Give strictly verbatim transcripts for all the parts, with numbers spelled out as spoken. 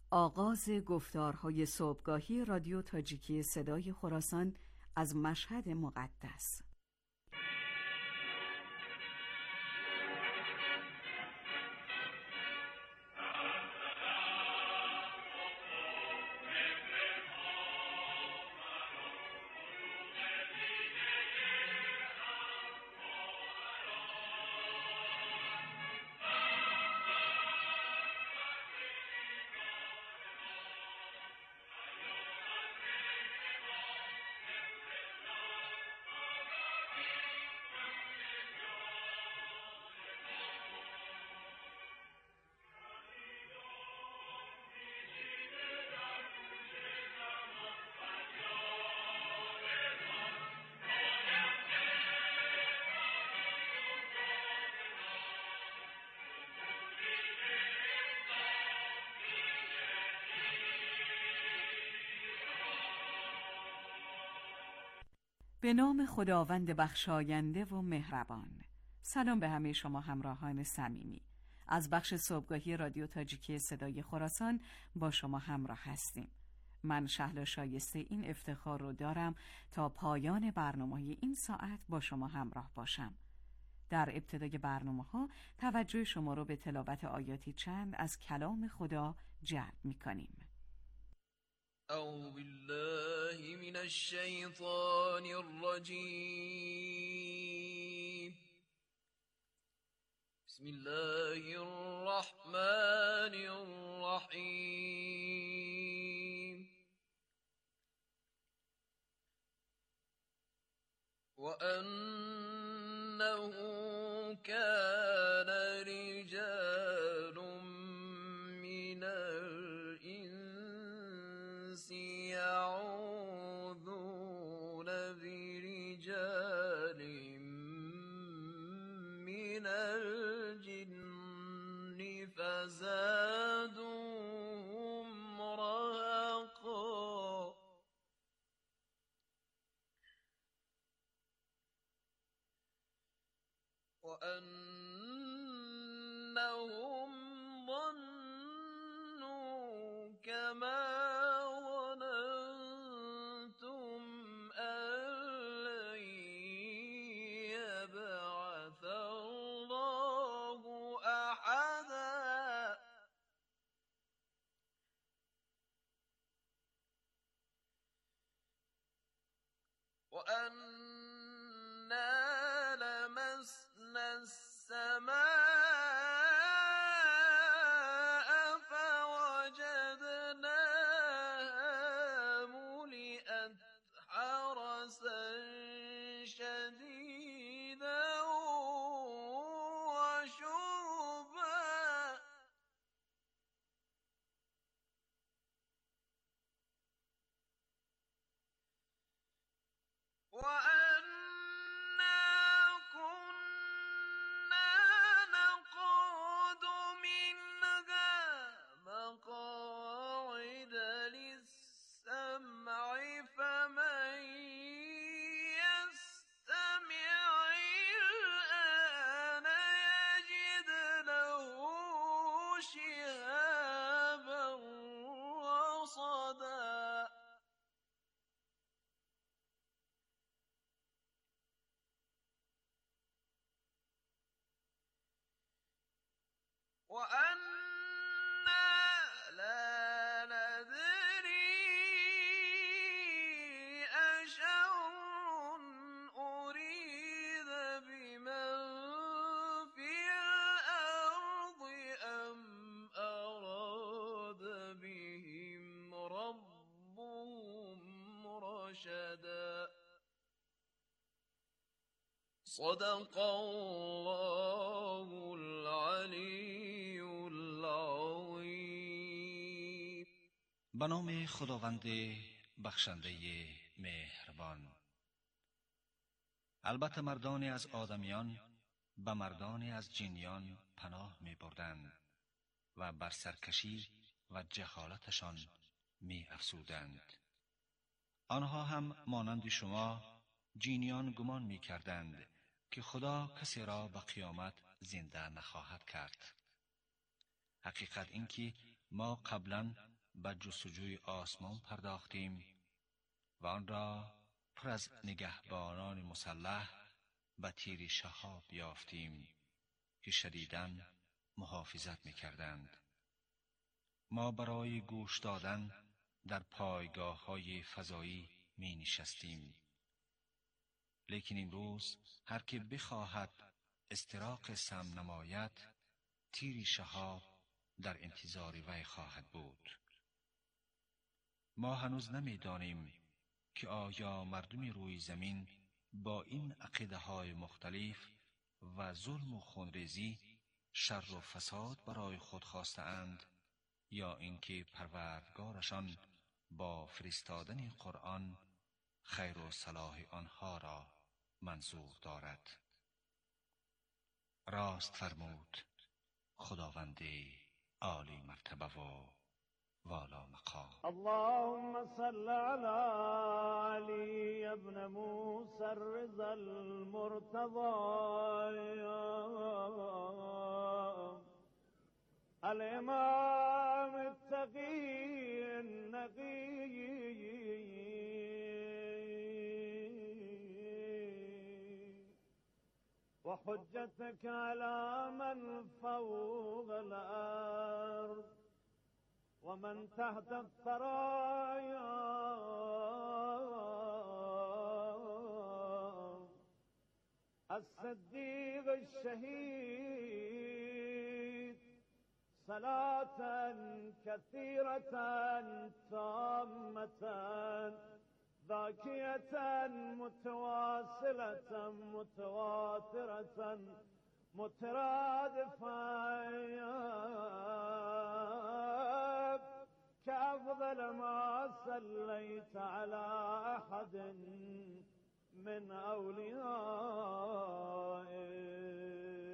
آغاز گفتارهای صبحگاهی رادیو تاجیکی صدای خراسان از مشهد مقدس. به نام خداوند بخشاینده و مهربان. سلام به همه شما همراهان صمیمی. از بخش صبحگاهی رادیو تاجیکی صدای خراسان با شما همراه هستیم. من شهلا شایسته این افتخار رو دارم تا پایان برنامه این ساعت با شما همراه باشم. در ابتدای برنامه ها توجه شما رو به تلاوت آیاتی چند از کلام خدا جلب می کنیم. اعوذ بالله من الشیطان الرجیم. بسم الله الرحمن الرحیم. وأنه كان رجال من الإنس يعوذون برجال من الجن فزادوهم رهقا. وأنهم ظنوا كما ظننتم أن لن يبعث الله أحدا. وأنا لمسنا السماء فوجدناها ملئت حرسا شديدا وشربا. وأنا كنا نقعد منها مقاعد للسمع فمن يستمع الآن يجد له شهابا رصدا. وأنا لا ندري أشر أريد بمن في الأرض أم أراد بهم ربهم رشدا. صدق الله العلی العظیم. به نام خداوند بخشنده مهربان. البته مردانی از آدمیان به مردانی از جنیان پناه می بردند و بر سرکشی و جهالتشان می افزودند. آنها هم مانند شما جنیان گمان می کردند که خدا کسی را به قیامت زنده نخواهد کرد. حقیقت این که ما قبلا به جستجوی آسمان پرداختیم و آن را پر از نگهبانان مسلح به تیر شهاب یافتیم که شدیداً محافظت می‌کردند. ما برای گوش دادن در پایگاه‌های فضایی می نشستیم. لیکن امروز هر که بخواهد استراق سم نماید، تیر شهاب در انتظار وی خواهد بود. ما هنوز نمی‌دانیم که آیا مردم روی زمین با این عقیده‌های مختلف و ظلم و خونریزی شر و فساد برای خود خواسته‌اند یا اینکه پروردگارشان با فرستادن قرآن خیر و صلاح آنها را منظور دارد. راست فرمود خداوند عالی مرتبه و والا مقام. اللهم صل على علي ابن موسى الرضا المرتضى الامام التقي النقي وحجتك على من فوق الأرض ومن تحت الثرايا الصديق الشهيد صلاة كثيرة تامة ذاكية متواصلة متواترة مترادفة كأفضل ما صليت على أحد من أوليائك.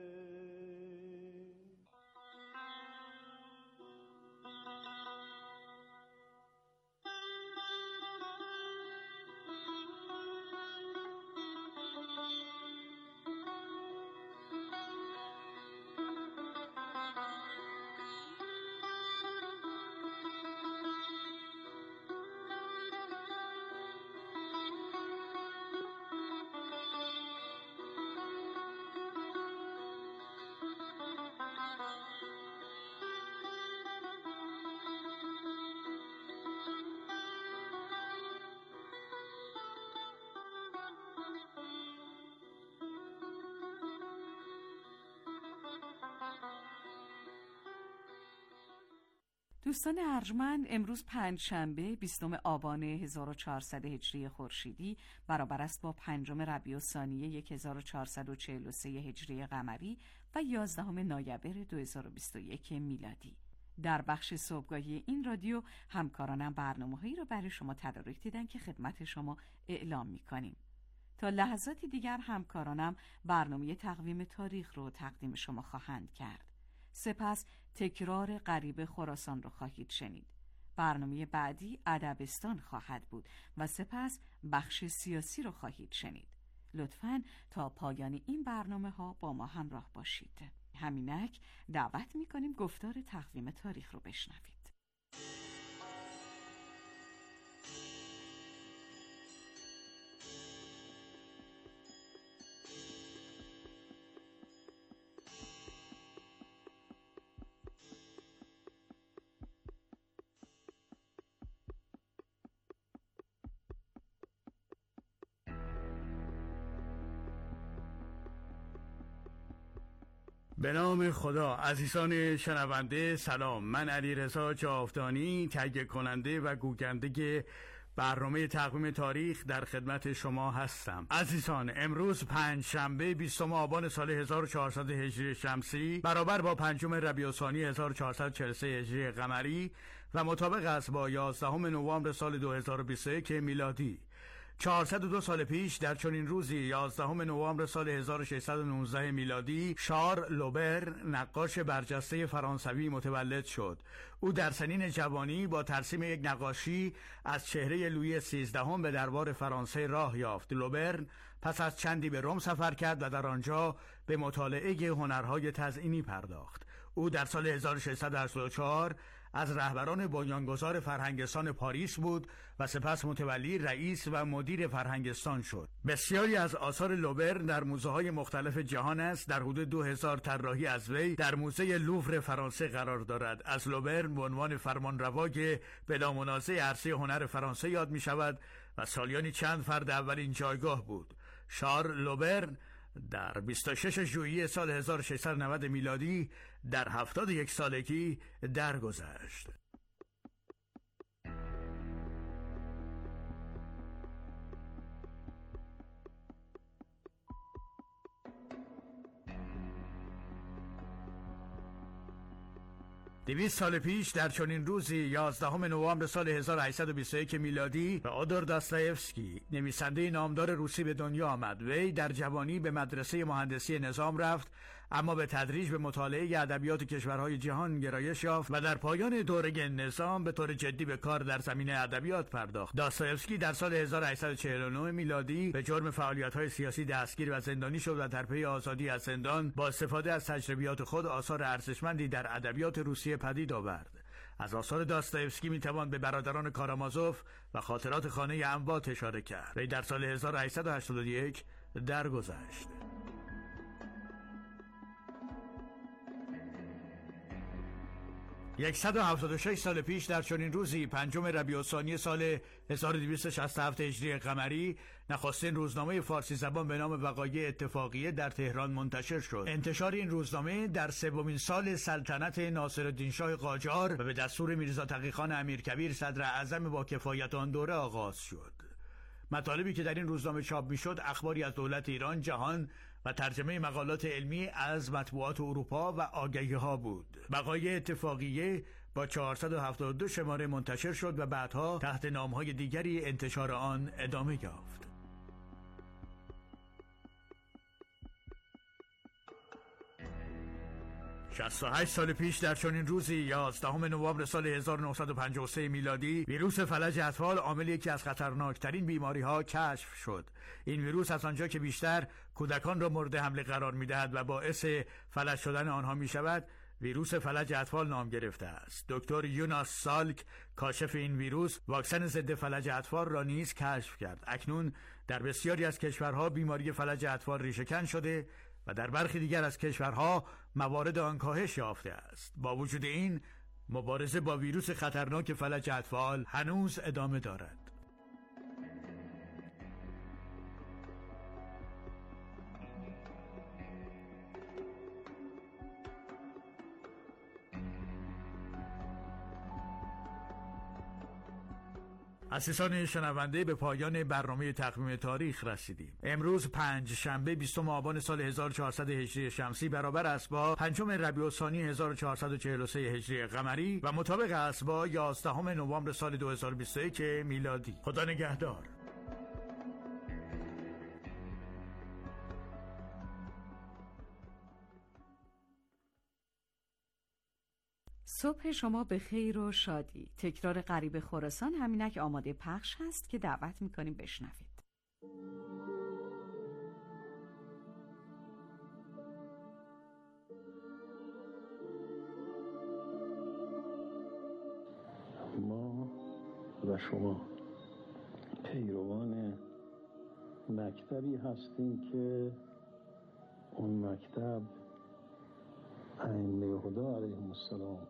دوستان ارجمند، امروز پنج شنبه بیستم آبان هزار و چهارصد هجری خورشیدی برابر است با پنجم ربیع الثانی هزار و چهارصد و چهل و سه هجری قمری و یازدهم نوامبر دو هزار و بیست و یک میلادی. در بخش صبحگاهی این رادیو همکارانم برنامه‌هایی را برای شما تدارک دیدن که خدمت شما اعلام می‌کنیم. تا لحظاتی دیگر همکارانم برنامه تقویم تاریخ رو تقدیم شما خواهند کرد. سپس تکرار غریب خراسان رو خواهید شنید. برنامه بعدی ادبستان خواهد بود و سپس بخش سیاسی رو خواهید شنید. لطفاً تا پایان این برنامه ها با ما همراه باشید. همینک دعوت می‌کنیم گفتار تقویم تاریخ رو بشنوید. به نام خدا. عزیزان شنونده سلام، من علیرضا جاودانی تهیه کننده و گوینده برنامه تقویم تاریخ در خدمت شما هستم. عزیزان، امروز پنج شنبه بیستم آبان سال هزار و چهارصد هجری شمسی برابر با پنجم ربیع الثانی هزار و چهارصد و چهل و سه هجری قمری و مطابق است با یازدهم نوامبر سال دو هزار و بیست و یک میلادی. چهارصد و دو سال پیش در چنین روزی یازدهم نوامبر سال هزار و ششصد و نوزده میلادی شارل لوبر نقاش برجسته فرانسوی متولد شد. او در سنین جوانی با ترسیم یک نقاشی از چهره لویی سیزدهم به دربار فرانسه راه یافت. لوبر پس از چندی به روم سفر کرد و در آنجا به مطالعه هنرهای تزئینی پرداخت. او در سال هزار و ششصد و هشتاد و چهار از رهبران بنیانگذار فرهنگستان پاریس بود و سپس متولی رئیس و مدیر فرهنگستان شد. بسیاری از آثار لوبرن در موزه‌های مختلف جهان است. در حدود دو هزار طراحی از وی در موزه لوور فرانسه قرار دارد. از لوبرن به عنوان فرمانروا که بلا منازع عرصه هنر فرانسه یاد می شود و سالیانی چند فرد اولین جایگاه بود. شارل لوبرن در بیست و شش ژوئیه سال هزار و ششصد و نود میلادی در هفتاد و یک سالگی درگذشت. دویست سال پیش در چنین روزی یازدهم نوامبر سال هزار و هشتصد و بیست و یک میلادی فئودور داستایفسکی نویسنده نامدار روسی به دنیا آمد. وی در جوانی به مدرسه مهندسی نظام رفت، اما به تدریج به مطالعه ادبیات کشورهای جهان گرایش یافت و در پایان دوره نظام به طور جدی به کار در زمینه ادبیات پرداخت. داستایفسکی در سال هزار و هشتصد و چهل و نه میلادی به جرم فعالیت‌های سیاسی دستگیر و زندانی شد و در پی آزادی از زندان با استفاده از تجربیات خود آثار ارزشمندی در ادبیات روسیه پدید آورد. از آثار داستایفسکی میتوان به برادران کارامازوف و خاطرات خانه اموات اشاره کرد. وی در سال هزار و هشتصد و هشتاد و یک درگذشت. صد و هفتاد و شش سال پیش در چنین روزی پنجم ربیع الثانی سال هزار و دویست و شصت و هفت هجری قمری نخستین روزنامه فارسی زبان به نام وقایع اتفاقیه در تهران منتشر شد. انتشار این روزنامه در سومین سال سلطنت ناصرالدین شاه قاجار و به دستور میرزا تقی‌خان امیرکبیر صدر اعظم با کفایت آن دوره آغاز شد. مطالبی که در این روزنامه چاپ میشد اخباری از دولت ایران، جهان و ترجمه مقالات علمی از مطبوعات اروپا و آگهی‌ها بود. وقایع اتفاقیه با چهارصد و هفتاد و دو شماره منتشر شد و بعدها تحت نام‌های دیگری انتشار آن ادامه یافت. شصت و هشت سال پیش در چنین روزی یازدهم نوامبر سال هزار و نهصد و پنجاه و سه میلادی ویروس فلج اطفال، عامل یکی از خطرناکترین بیماری‌ها، کشف شد. این ویروس از آنجا که بیشتر کودکان را مورد حمله قرار می‌دهد و باعث فلج شدن آنها می‌شود، ویروس فلج اطفال نام گرفته است. دکتر یوناس سالک، کاشف این ویروس، واکسن ضد فلج اطفال را نیز کشف کرد. اکنون در بسیاری از کشورها بیماری فلج اطفال ریشه‌کن شده و در برخی دیگر از کشورها موارد آن کاهش یافته است. با وجود این، مبارزه با ویروس خطرناک فلج اطفال هنوز ادامه دارد. عزیزان شنونده، به پایان برنامه تقویم تاریخ رسیدیم. امروز پنج شنبه بیستم آبان سال هزار و چهارصد هجری شمسی برابر است با پنجم ربیع الثانی هزار و چهارصد و چهل و سه هجری قمری و مطابق است با یازدهم نوامبر سال دو هزار و بیست و یک میلادی. خدا نگهدار. صبح شما به خیر و شادی. تکرار غریب خراسان همینک آماده پخش هست که دعوت میکنیم بشنوید. ما و شما پیروان مکتبی هستیم که اون مکتب ائمه هدا علیهم السلام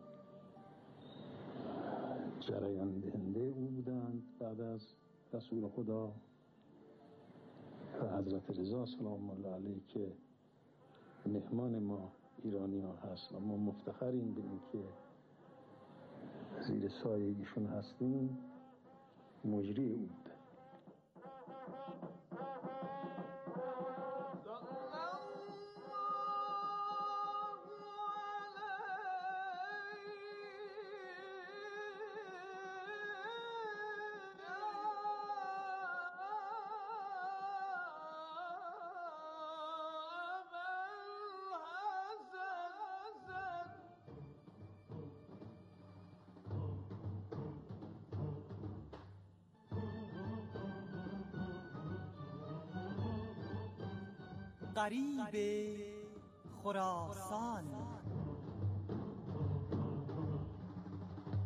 جریان دهنده او بودند بعد از رسول خدا و حضرت رضا سلام الله علیه که مهمان ما ایرانی ها هست و ما مفتخریم به این که زیر سایه ایشون هستیم. مجری او بوده. غریب خراسان.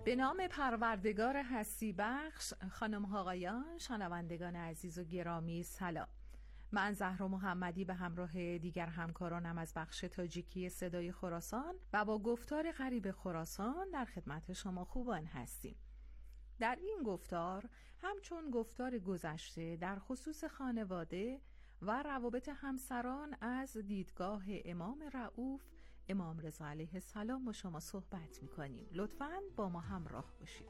به نام پروردگار هستی بخش. خانم ها آقایان، شنوندگان عزیز و گرامی، سلام. من زهرا محمدی به همراه دیگر همکارانم از بخش تاجیکی صدای خراسان و با گفتار غریب خراسان در خدمت شما خوبان هستیم. در این گفتار همچون گفتار گذشته در خصوص خانواده و روابط همسران از دیدگاه امام رؤوف امام رضا علیه السلام با شما صحبت می‌کنیم. لطفاً با ما همراه باشید.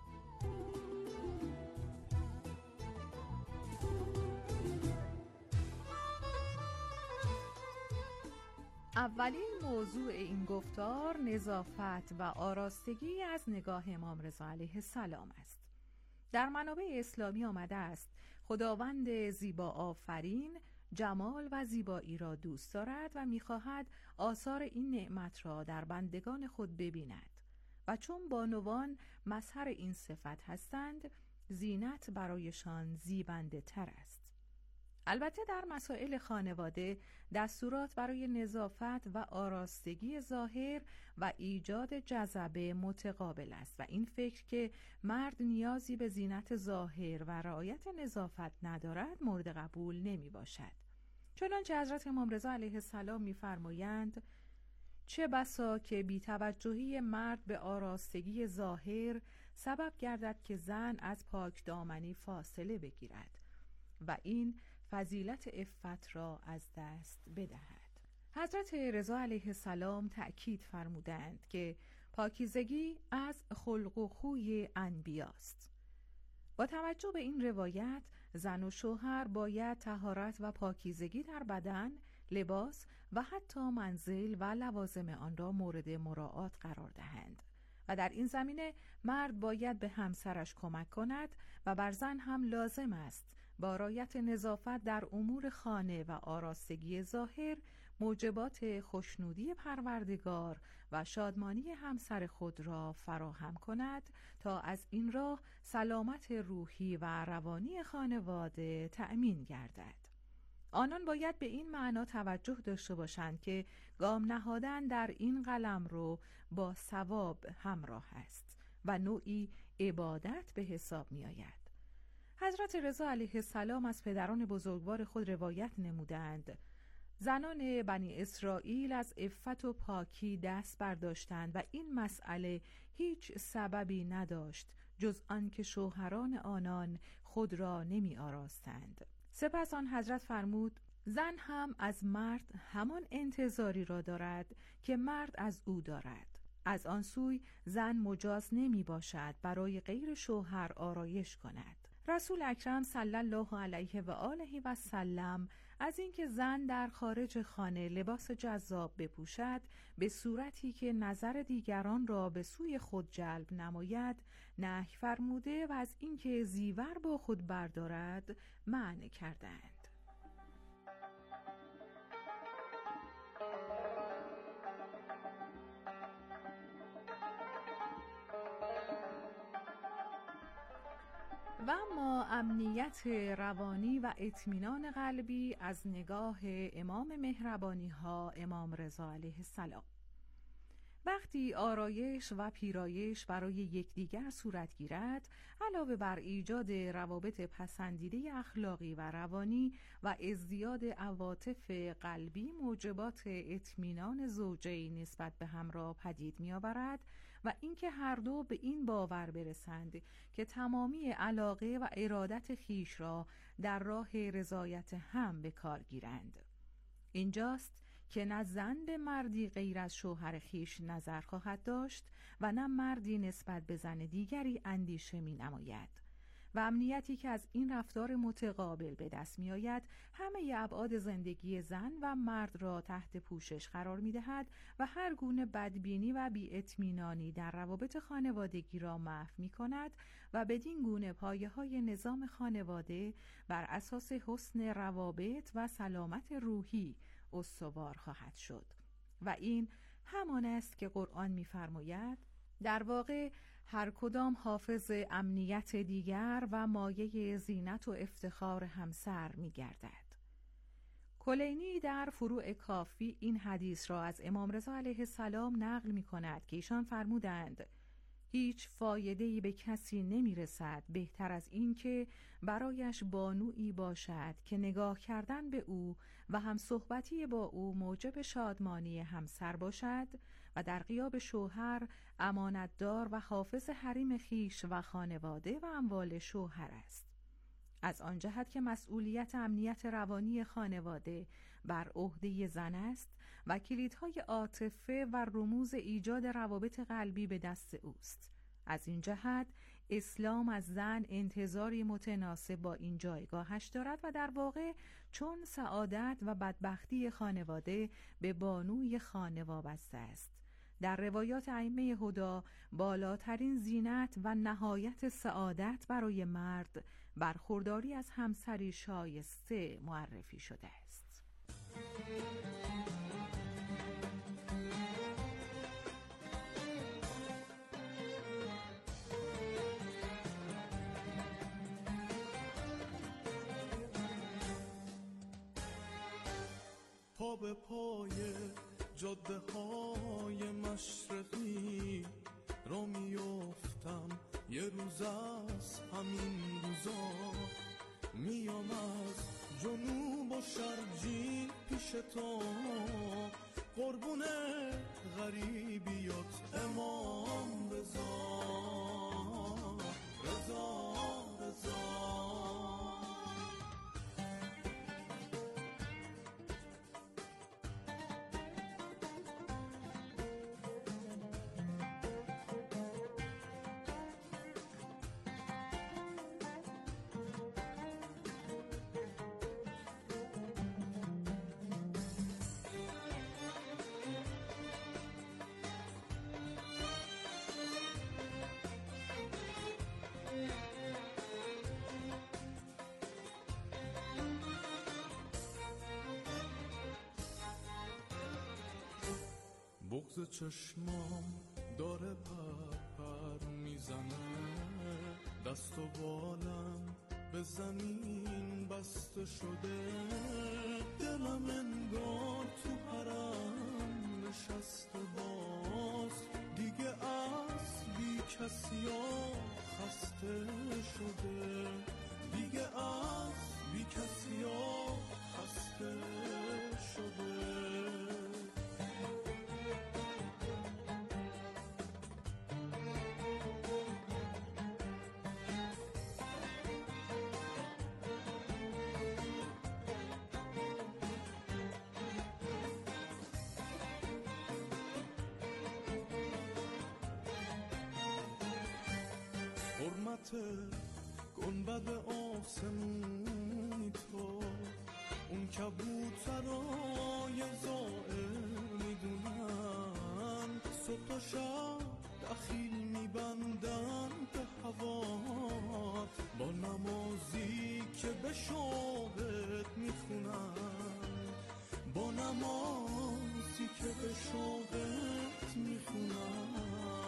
اولین موضوع این گفتار نظافت و آراستگی از نگاه امام رضا علیه السلام است. در منابع اسلامی آمده است خداوند زیبا آفرین جمال و زیبایی را دوست دارد و می‌خواهد آثار این نعمت را در بندگان خود ببیند و چون بانوان مظهر این صفت هستند، زینت برایشان زیبنده تر است. البته در مسائل خانواده دستورات برای نظافت و آراستگی ظاهر و ایجاد جذبه متقابل است و این فکر که مرد نیازی به زینت ظاهر و رعایت نظافت ندارد مورد قبول نمی باشد. چنانچه حضرت امام رضا علیه السلام می فرمایند چه بسا که بی‌توجهی مرد به آراستگی ظاهر سبب گردد که زن از پاک دامنی فاصله بگیرد و این فضیلت عفت را از دست بدهد. حضرت رضا علیه السلام تأکید فرمودند که پاکیزگی از خلق و خوی انبیاست. با توجه به این روایت زن و شوهر باید طهارت و پاکیزگی در بدن، لباس و حتی منزل و لوازم آن را مورد مراعات قرار دهند و در این زمینه مرد باید به همسرش کمک کند و بر زن هم لازم است با رعایت نظافت در امور خانه و آراستگی ظاهر موجبات خوشنودی پروردگار و شادمانی همسر خود را فراهم کند تا از این راه سلامت روحی و روانی خانواده تأمین گردد. آنان باید به این معنا توجه داشته باشند که گام نهادن در این قلمرو با ثواب همراه است و نوعی عبادت به حساب می آید. حضرت رضا علیه السلام از پدران بزرگوار خود روایت نمودند زنان بنی اسرائیل از عفت و پاکی دست برداشتند و این مسئله هیچ سببی نداشت جز آنکه شوهران آنان خود را نمی آراستند. سپس آن حضرت فرمود زن هم از مرد همان انتظاری را دارد که مرد از او دارد. از آن سوی زن مجاز نمی باشد برای غیر شوهر آرایش کند. رسول اکرم صلی الله علیه و آله و سلم از اینکه زن در خارج خانه لباس جذاب بپوشد به صورتی که نظر دیگران را به سوی خود جلب نماید نهی فرموده و از اینکه زیور با خود بردارد منع کردند. و اما امنیت روانی و اطمینان قلبی از نگاه امام مهربانی ها امام رضا علیه السلام. وقتی آرایش و پیرایش برای یکدیگر صورت گیرد، علاوه بر ایجاد روابط پسندیده اخلاقی و روانی و ازدیاد عواطف قلبی موجبات اطمینان زوجین نسبت به هم را پدید می‌آورد و اینکه هر دو به این باور برسند که تمامی علاقه و ارادت خیش را در راه رضایت هم به کار گیرند. اینجاست که نه زن به مردی غیر از شوهر خیش نظر خواهد داشت و نه مردی نسبت به زن دیگری اندیشه می نماید و امنیتی که از این رفتار متقابل به دست می آید همه ابعاد زندگی زن و مرد را تحت پوشش قرار می دهد و هر گونه بدبینی و بی اطمینانی در روابط خانوادگی را محو می کند و بدین گونه پایه های نظام خانواده بر اساس حسن روابط و سلامت روحی استوار خواهد شد و این همان است که قرآن می‌فرماید در واقع هر کدام حافظ امنیت دیگر و مایه زینت و افتخار همسر می‌گردد. کلینی در فروع کافی این حدیث را از امام رضا علیه السلام نقل می‌کند که ایشان فرمودند هیچ فایده‌ای به کسی نمی‌رسد بهتر از این که برایش بانویی باشد که نگاه کردن به او و هم صحبتی با او موجب شادمانی همسر باشد و در غیاب شوهر امانتدار و حافظ حریم خویش و خانواده و اموال شوهر است. از آن جهت که مسئولیت امنیت روانی خانواده بر عهده زن است و کلیدهای عاطفه و رموز ایجاد روابط قلبی به دست اوست. از این جهت اسلام از زن انتظاری متناسب با این جایگاهش دارد و در واقع چون سعادت و بدبختی خانواده به بانوی خانه وابسته است. در روایات ائمه هدی بالاترین زینت و نهایت سعادت برای مرد برخورداری از همسری شایسته معرفی شده است. پا به پای جاده های مشرقی را میافتم، یه روز از همین روزا میام از جنوب و شرقی پیش تو، قربون غریبیات امام رضا رضا رضا. بغض چشمام داره پر پر میزنه، دست و بالم به زمین بسته شده، دلم انگار تو حرم نشسته باز، دیگه از بی کسیا خسته شده، دیگه از بی کسیا خسته شده. حرمت گنبد آسمونی تو، اون کبوترای زائر میدونن، صبح تا شب دخیل میبندن به هوات، با نمازی که به شوقت میخونن، با نمازی که به شوقت میخونن.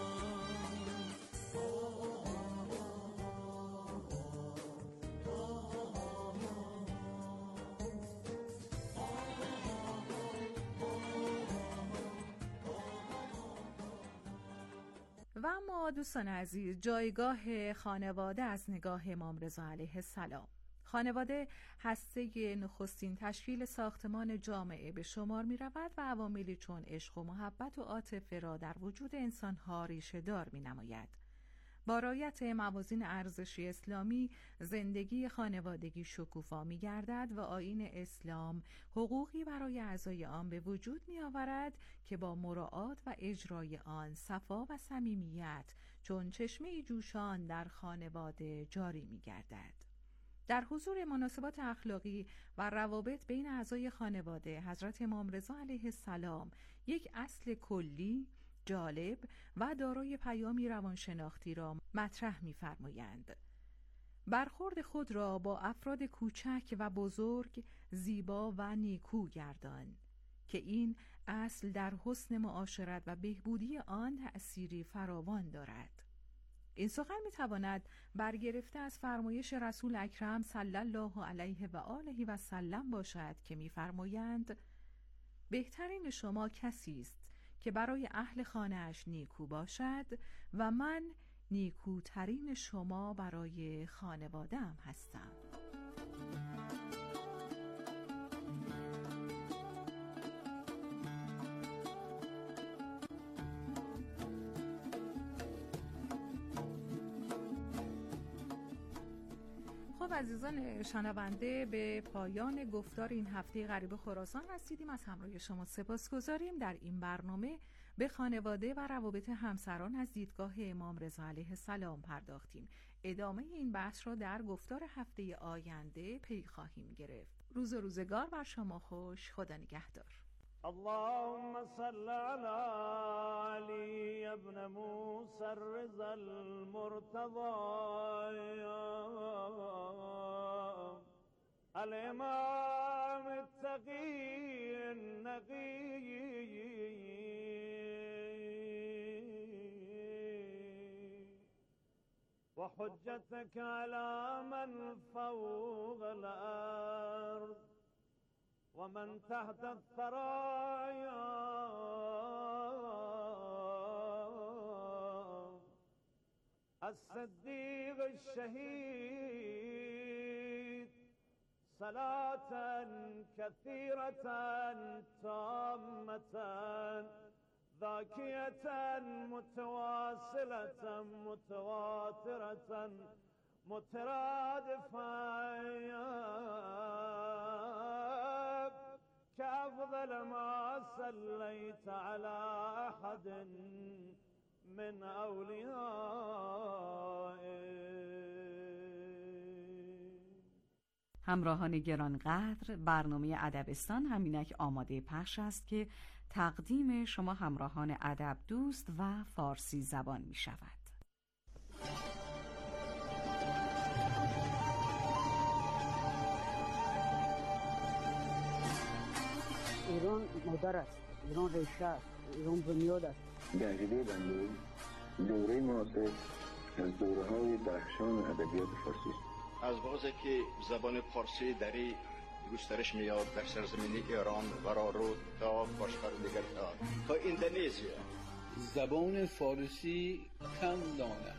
و اما دوستان عزیز، جایگاه خانواده از نگاه امام رضا علیه السلام. خانواده هسته نخستین تشکیل ساختمان جامعه به شمار می رود و عواملی چون عشق و محبت و عاطفه را در وجود انسانها ریشه دار می نماید. با رعایت موازین ارزشی اسلامی زندگی خانوادگی شکوفا می گردد و آیین اسلام حقوقی برای اعضای آن به وجود می آورد که با مراعات و اجرای آن صفا و صمیمیت چون چشمه جوشان در خانواده جاری می گردد. در حضور مناسبات اخلاقی و روابط بین اعضای خانواده، حضرت امام رضا علیه السلام یک اصل کلی، جالب و دارای پیامی روانشناختی را مطرح می‌فرمایند. برخورد خود را با افراد کوچک و بزرگ زیبا و نیکو گردان که این اصل در حسن معاشرت و بهبودی آن تأثیری فراوان دارد. این سخن می‌تواند برگرفته از فرمایش رسول اکرم صلی الله علیه و آله و سلم باشد که می‌فرمایند: بهترین شما کسی است که برای اهل خانه‌اش نیکو باشد و من نیکوترین شما برای خانواده‌ام هستم. خب عزیزان شنونده، به پایان گفتار این هفته غریب خراسان رسیدیم. از همراهی شما سپاسگزاریم. در این برنامه به خانواده و روابط همسران از دیدگاه امام رضا علیه السلام پرداختیم. ادامه این بحث را در گفتار هفته آینده پی خواهیم گرفت. روز و روزگار بر شما خوش. خدا نگهدار. اللهم صل على علي ابن موسى الرضا المرتضى الامام التقي النقي وحجتك على من فوق الارض ومن تحت الثرايا الصديق الشهيد صلاة كثيرة تامة ذاكية متواصلة متواترة مترادفة كأفضل ما صليت على أحد من أوليائك. همراهان گرانقدر، برنامه ادبستان همینک آماده پخش است که تقدیم شما همراهان ادب دوست و فارسی زبان می شود. ایران مادر است، ایران ریشه است، ایران بنیاد است. در عقیده بنده دوره معاصر از دوره‌های درخشان ادبیات فارسی است. از بازه که زبان فارسی دری گسترش میاد در سرزمین ایران و رو تا کشور دیگر تا اندونزیا. زبان فارسی کم دانه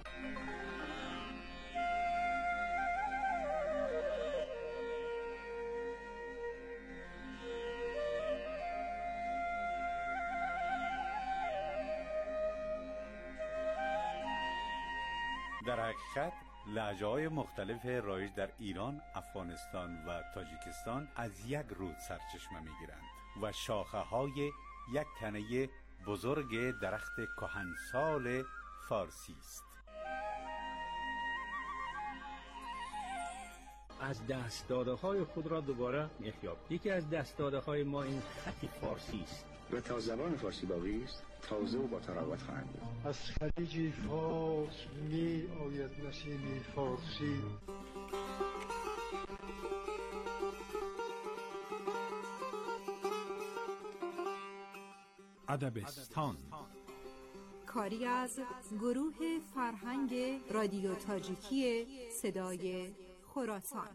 در حقیقت لهجه‌های مختلف رایج در ایران، افغانستان و تاجیکستان از یک رود سرچشمه می‌گیرند و شاخه‌های یک تنه بزرگ درخت کهنسال فارسی است. از دست داده‌های خود را دوباره می‌یابیم. یکی از دست داده‌های ما این خط فارسی است و تا زبان فارسی باقی است تازه و با تراوت خواهند بود. از خلیج فارس می آید نسیم فارسی. ادبستان کاری از گروه فرهنگ رادیو تاجیکی صدای خراسان.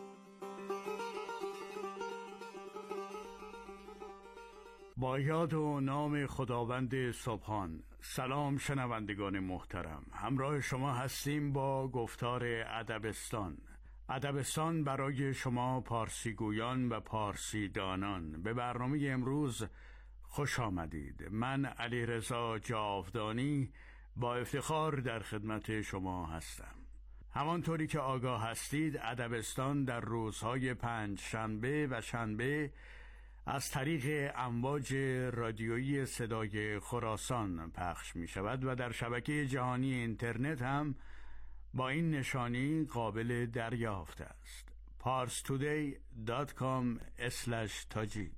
با یاد و نام خداوند سبحان. سلام شنوندگان محترم، همراه شما هستیم با گفتار ادبستان. ادبستان برای شما پارسی گویان و پارسی دانان. به برنامه امروز خوش آمدید. من علیرضا جاودانی با افتخار در خدمت شما هستم. همانطوری که آگاه هستید، ادبستان در روزهای پنج شنبه و شنبه از طریق امواج رادیویی صدای خراسان پخش می شود و در شبکه جهانی اینترنت هم با این نشانی قابل دریافت است: پارس تودی دات کام اسلش تاجیک.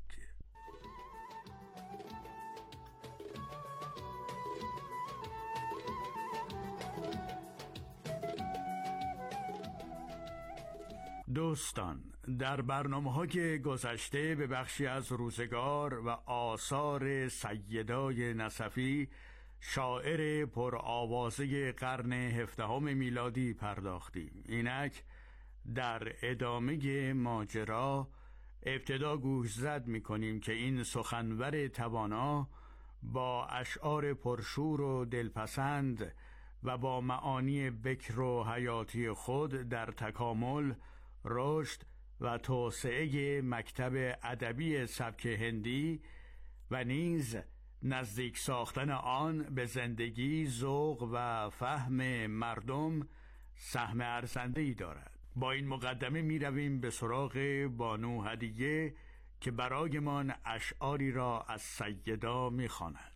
دوستان، در برنامه‌های گذشته به بخشی از روزگار و آثار سیدای نصفی، شاعر پرآوازه قرن هفدهم میلادی پرداختیم. اینک در ادامه ماجرا ابتدا گوشزد می‌کنیم که این سخنور توانا با اشعار پرشور و دلپسند و با معانی بکر و حیاتی خود در تکامل، رشد و توسعه مکتب ادبی سبک هندی و نیز نزدیک ساختن آن به زندگی، ذوق و فهم مردم سهم ارزنده‌ای دارد. با این مقدمه می رویم به سراغ بانو هدیه که برایمان اشعاری را از سیدا می خواند.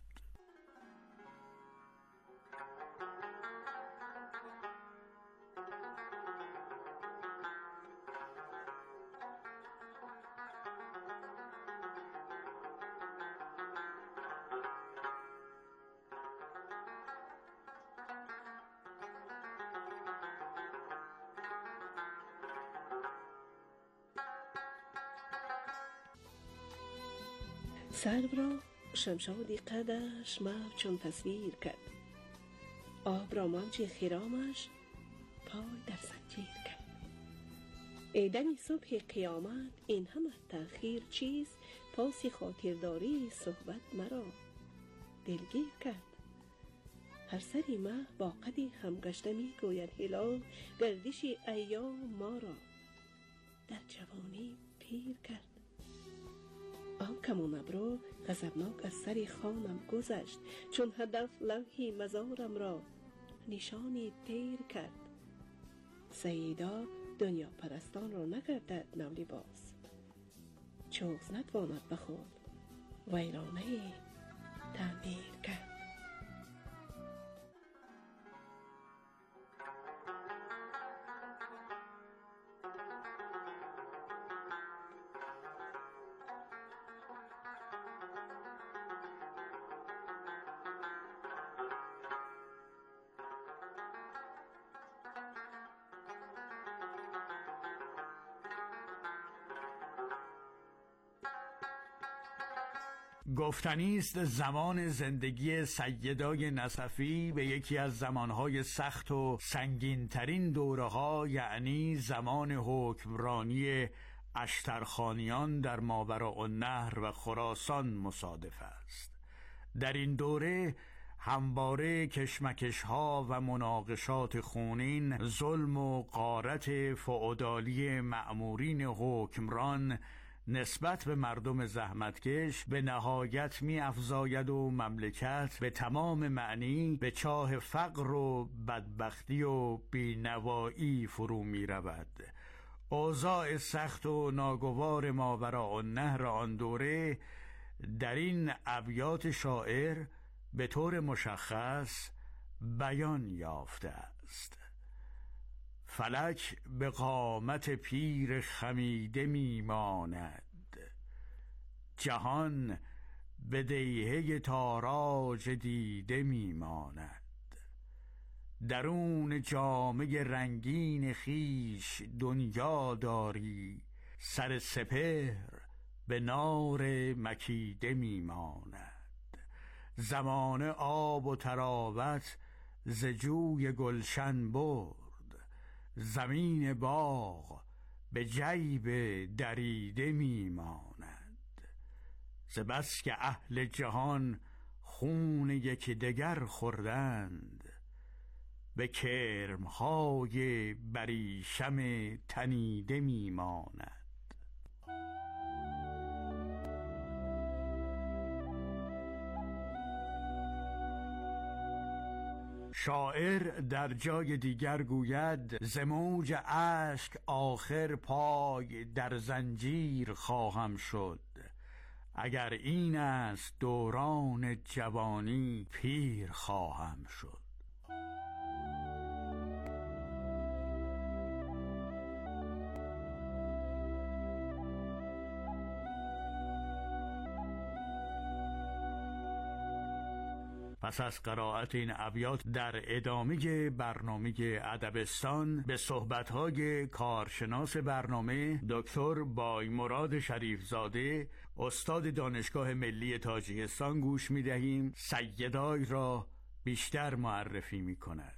سرو را شمشادی قدش موج چون تصویر کرد، آب را موج خرامش پای در زنجیر کرد. ایدن صبح قیامت این همه تأخیر چیست؟ پاس خاطرداری صحبت مرا دلگیر کرد. هر سری مه با قدی همگشته می گوید هلال، گردش ایام ما را در جوانی پیر کرد. آن کمان ابرو غضبناک از سر خانم گذشت، چون هدف لوحی مزارم را نشانی تیر کرد. سیدا دنیا پرستان را نگردد نو لباس، چوز نتواند به خود ویرانه تعمیر کرد. گفتنی است زمان زندگی سیدای نصفی به یکی از زمانهای سخت و سنگین‌ترین دوره‌ها، یعنی زمان حکمرانی اشترخانیان در ماوراءالنهر و خراسان مصادف است. در این دوره همواره کشمکش‌ها و مناقشات خونین، ظلم و غارت فئودالی مأمورین حکمران نسبت به مردم زحمتکش به نهایت می افزاید و مملکت به تمام معنی به چاه فقر و بدبختی و بینوایی فرو می رود. اوضاع سخت و ناگوار ماوراءالنهر آن دوره در این ابیات شاعر به طور مشخص بیان یافته است. فلک به قامت پیر خمیده میماند، جهان به دیهه تاراج دیده میماند. درون جامه رنگین خیش دنیا داری، سر سپهر به نار مکیده میماند. زمانه آب و تراوت ز جوی گلشن برد، زمین باغ به جیب دریده میماند. ز بس که اهل جهان خون یکدیگر خوردند، به کرم‌های بریشم تنیده میماند. شاعر در جای دیگر گوید ز موج اشک آخر پای در زنجیر خواهم شد، اگر این است دوران جوانی پیر خواهم شد. پس از قرائت این ابیات در ادامه برنامه ادبستان به صحبت‌های کارشناس برنامه دکتر بایمراد شریفزاده، استاد دانشگاه ملی تاجیکستان گوش می‌دهیم. سیدای را بیشتر معرفی می‌کند.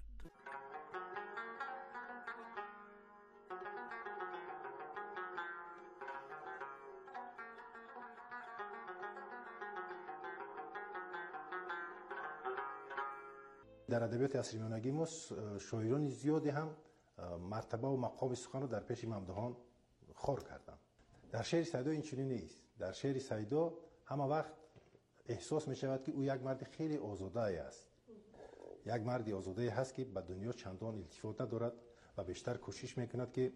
در ادبیات عصری میانگی ما شاعران زیادی هم مرتبه و مقام سخن رو در پیش ممدوحان خار کردن. در شعر سیدا این چنین نیست. در شعر سیدا همه وقت احساس می شود که او یک مرد خیلی آزاده است، یک مردی آزاده هست که به دنیا چندان التفات ندارد و بیشتر کوشش میکند که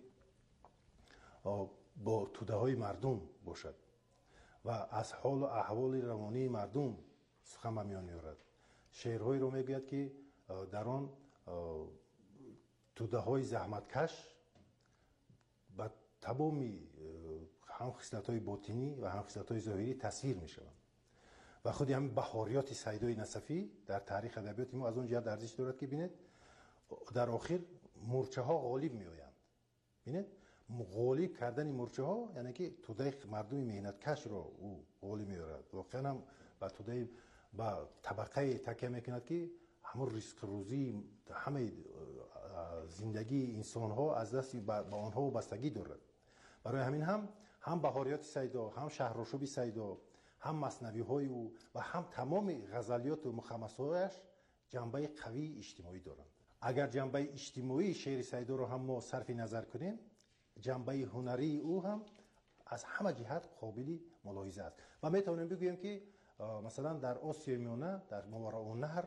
با توده های مردم باشد و از حال و احوال روانی مردم سخن به میان میآورد. شعرهایی رو میگوید که در آن توده های زحمتکش و تمامی هم خصلت های باطنی و هم خصلت های ظاهری تصویر می شوند و خودی هم بهاریات سیدای نصفی در تاریخ ادبیات ما از اون جهت ارزش دارد که بینید در آخر مورچه ها غالب می آیند. بینید غالب کردن مورچه ها یعنی که توده مردم مهنت کش را او غالب می آورد. واقعا هم با توده با طبقه تکیه میکند که همون رزق روزی همه زندگی انسان ها از دست با آنها بستگی دارد. برای همین هم هم بهاریات سیدا، هم شهرآشوب سیدا، هم مثنوی های او و هم تمام غزلیات و مخمسهایش جنبه قوی اجتماعی دارند. اگر جنبه اجتماعی شعر سیدا رو هم ما صرف نظر کنیم، جنبه هنری او هم از همه جهت قابل ملاحظه است و میتونیم بگوییم که مثلا در آسیای میانه در ماوراء النهر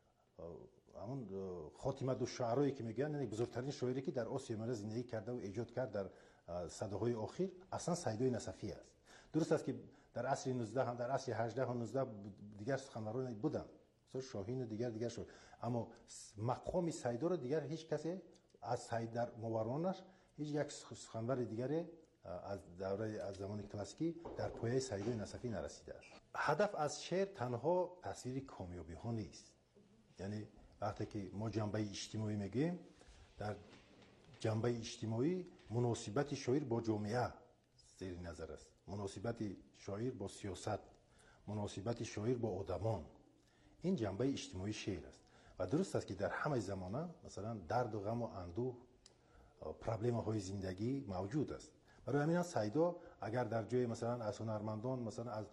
همون خاتمه دو شعرایی که میگن یعنی بزرگترین شاعری که در آسیای میانه زندگی کرده و ایجاد کرد در صداهای اخیر اصلا سیدای نصفی است. درست است که در عصر نوزده هم در عصر هجده و نوزده دیگر سخنوران بودن مثلا شاهین و دیگر دیگر شد، اما مقام سیدا رو دیگر هیچ کسی از سید در ماورانش هیچ یک سخنور دیگری از دوره از زمان کلاسیکی در پایه سیدای نصفی نرسیده است. هدف از شعر تنها تصویر کامیابی ها نیست. یعنی وقتی که ما جنبه اجتماعی میگیم، در جنبه اجتماعی مناسبت شاعر با جامعه زیر نظر است، مناسبت شاعر با سیاست، مناسبت شاعر با آدمان، این جنبه اجتماعی شعر است و درست است که در همه زمانه مثلا درد و غم و اندوه پرابلم های زندگی موجود است. برای همین سیدا اگر در جای مثلا از هنرمندان مثلا از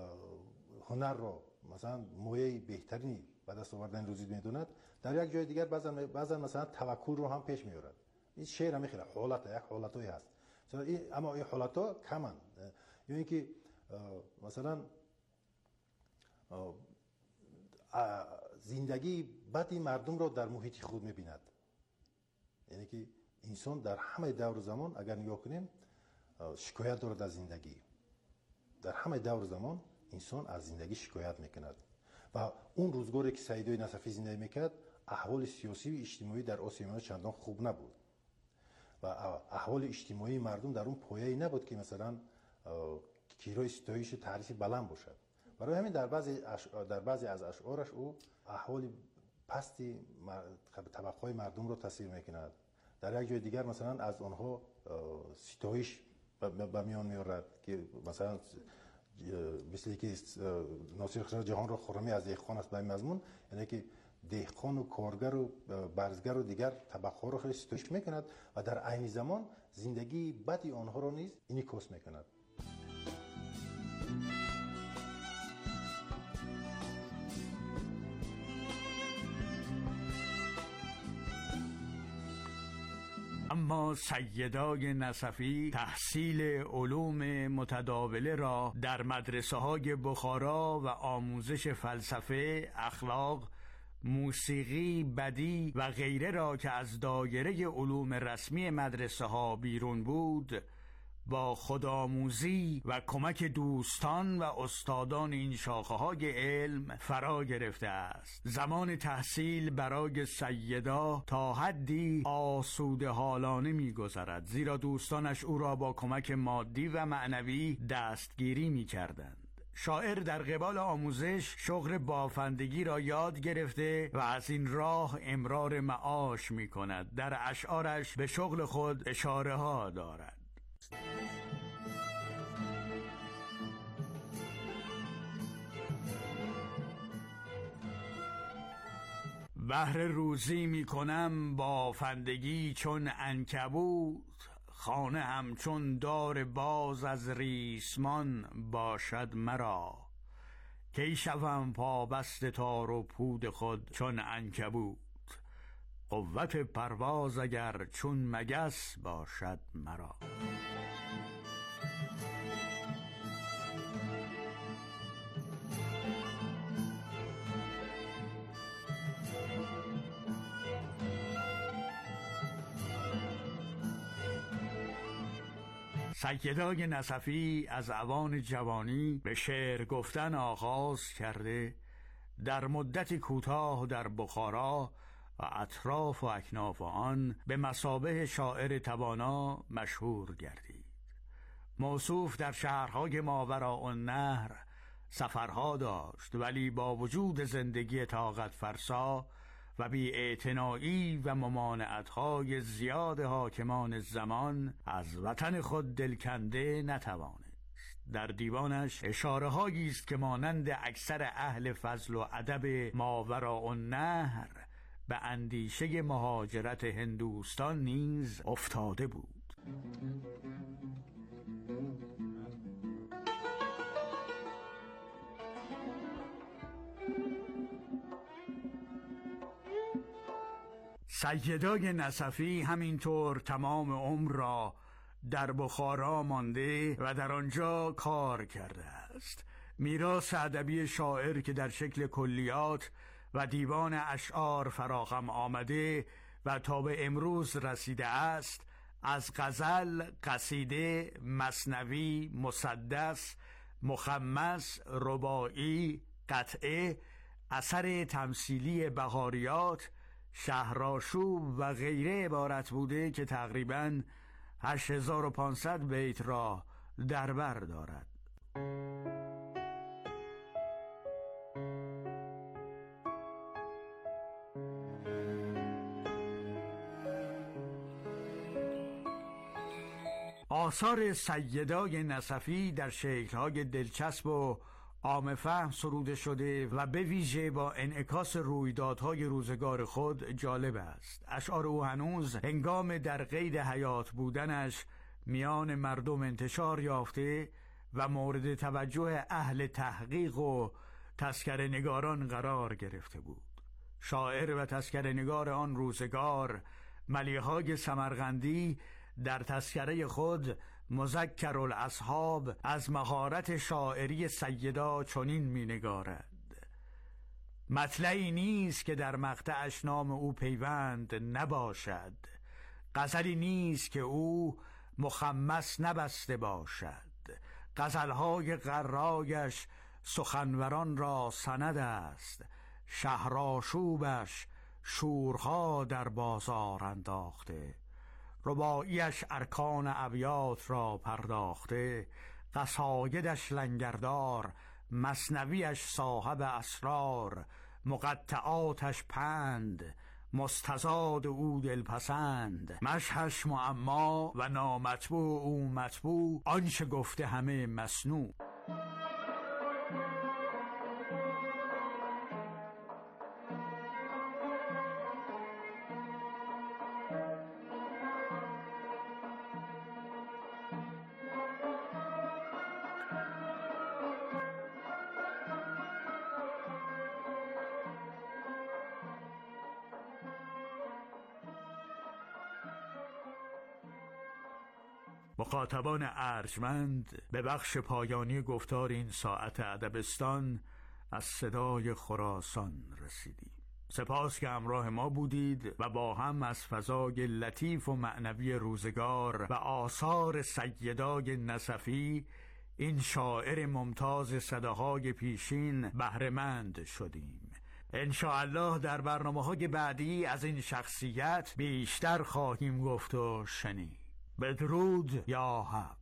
هنر را مثلا مویه بهترینی به دست آوردن روزی میدوند، در یک جای دیگر بعضا بعضا مثلا توکل رو هم پیش میارد. این شعر هم خیلی حالت یک حالتایی هست، اما این حالت‌ها کمن. یعنی که مثلا زندگی بدی مردم را در محیط خود می‌بیند. یعنی که انسان در همه دور زمان اگر نگاه کنیم شکایت دارد از زندگی. در همه دور زمان انسان از زندگی شکایت میکند و اون روزگاری که سیدای نصفی زندگی میکرد احوال سیاسی و اجتماعی در آسیای میانه چندان خوب نبود و احوال اجتماعی مردم در اون پایه‌ای نبود که مثلا کیرای ستایش تعریف بلند باشد. برای همین در بعضی در بعضی از اشعارش او احوال پستی طبقه‌های مردم رو تصویر میکند. در یک جای دیگر مثلا از آنها ستایش به میان میارد که مثلا مثل که ناصر خسرو جهان را خرمی از دهقان است به این مضمون، یعنی که دهقان و کارگر و برزگر و دیگر طبقه را خیلی ستایش میکند و در عین زمان زندگی بدی آنها را نیز انعکاس میکند. اما سیدای نصفی تحصیل علوم متداوله را در مدرسه های بخارا و آموزش فلسفه، اخلاق، موسیقی، بدی و غیره را که از دایره علوم رسمی مدرسه ها بیرون بود با خودآموزی و کمک دوستان و استادان این شاخه های علم فرا گرفته است. زمان تحصیل برای سیدا تا حدی آسوده حالانه می گذرد، زیرا دوستانش او را با کمک مادی و معنوی دستگیری می کردند. شاعر در قبال آموزش شغل بافندگی را یاد گرفته و از این راه امرار معاش می کند. در اشعارش به شغل خود اشاره ها دارد. بهر روزی می کنم بافندگی چون عنکبوت، خانه همچون دار باز از ریسمان باشد مرا. کی شوم پابست تار و پود خود چون عنکبوت. قوت پرواز اگر چون مگس باشد مرا. سیدای نصفی از اوان جوانی به شعر گفتن آغاز کرده، در مدتی کوتاه در بخارا و اطراف و اکناف آن به مثابه شاعر توانا مشهور گردید. موصوف در شهرهای ماوراء النهر سفرها داشت، ولی با وجود زندگی طاقت فرسا و بی‌اعتنایی و ممانعت‌های زیاد حاکمان زمان از وطن خود دلکنده نتوانست. در دیوانش اشاره‌هایی است که مانند اکثر اهل فضل و ادب ماوراء النهر به اندیشه مهاجرت هندوستان نیز افتاده بود. سیدای نصفی همینطور تمام عمر را در بخارا مانده و در آنجا کار کرده است. میراث ادبی شاعر که در شکل کلیات و دیوان اشعار فراهم آمده و تا به امروز رسیده است، از غزل، قصیده، مثنوی، مسدس، مخمس، رباعی، قطعه، اثر تمثیلی بهاریات، شهرآشوب و غیره عبارت بوده که تقریباً هشت هزار و پانصد بیت را در بر دارد. آثار سیدای نصفی در شکل‌های دلچسب و عام فهم سروده شده و به ویژه با انعکاس رویدادهای روزگار خود جالب است. اشعار او هنوز هنگام در قید حیات بودنش میان مردم انتشار یافته و مورد توجه اهل تحقیق و تذکره نگاران قرار گرفته بود. شاعر و تذکره نگار آن روزگار ملیحای سمرقندی در تذکره خود مذکر الاصحاب از مهارت شاعری سیدا چنین می نگارد: مطلعی نیست که در مقطعش نام او پیوند نباشد، غزلی نیست که او مخمس نبسته باشد، غزلهای غرایش سخنوران را سند است، شهرآشوبش شورها در بازار انداخته، رباعیش ارکان ابیات را پرداخته، قصایدش لنگردار، مثنویش صاحب اسرار، مقطعاتش پند، مستزاد او دلپسند، مشهش معما و نامطبوع او مطبوع، آنچه گفته همه مسنوع. مخاطبان ارجمند، به بخش پایانی گفتار این ساعت ادبستان از صدای خراسان رسیدیم. سپاس که همراه ما بودید و با هم از فضای لطیف و معنوی روزگار و آثار سیدای نصفی، این شاعر ممتاز صداهای پیشین، بهره‌مند شدیم. انشاءالله در برنامه‌های بعدی از این شخصیت بیشتر خواهیم گفت و شنید. بدرود یا حق.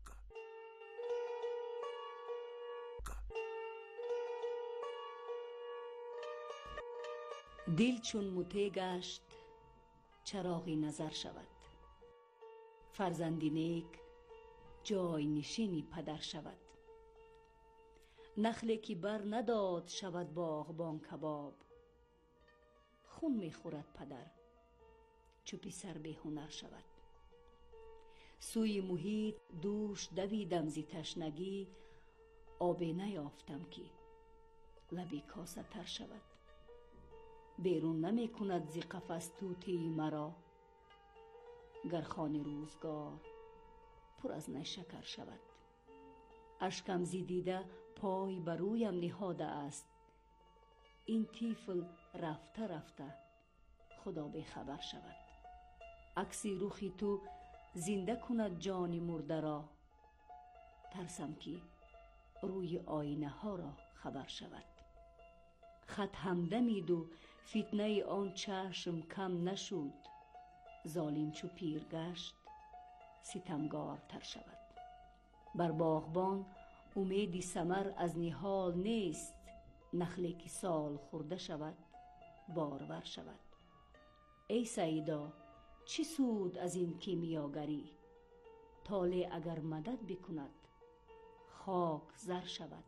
دل چون مطیع گشت چراغی نظر شود، فرزندی نیک جای نشینی پدر شود. نخلی که بر نداد شود باغبان کباب، خون می خورد پدر چو پسر بی هنر شود. سوی محیط دوش دویدم زی تشنگی، آبی نیافتم که لبی کاسه تر شود. بیرون نمی کند زی قفس طوطی مرا، گر خوان روزگار پر از نیشکر شود. اشکم زی دیده پای بر رویم نهاده است، این طفل رفته رفته خدا بی خبر شود. عکسی رخی تو زنده کند جان مرده را، ترسم که روی آینه ها را خبر شود. خط هم دمید و فتنه آن چشم کم نشد، ظالم چو پیر گشت ستمگار تر شود. بر باغبان امیدی ثمر از نهال نیست، نخلی که سال خورده شود بارور شود. ای سیدا چی سود از این کیمیاگری، طالع اگر مدد بکند خاک زر شود.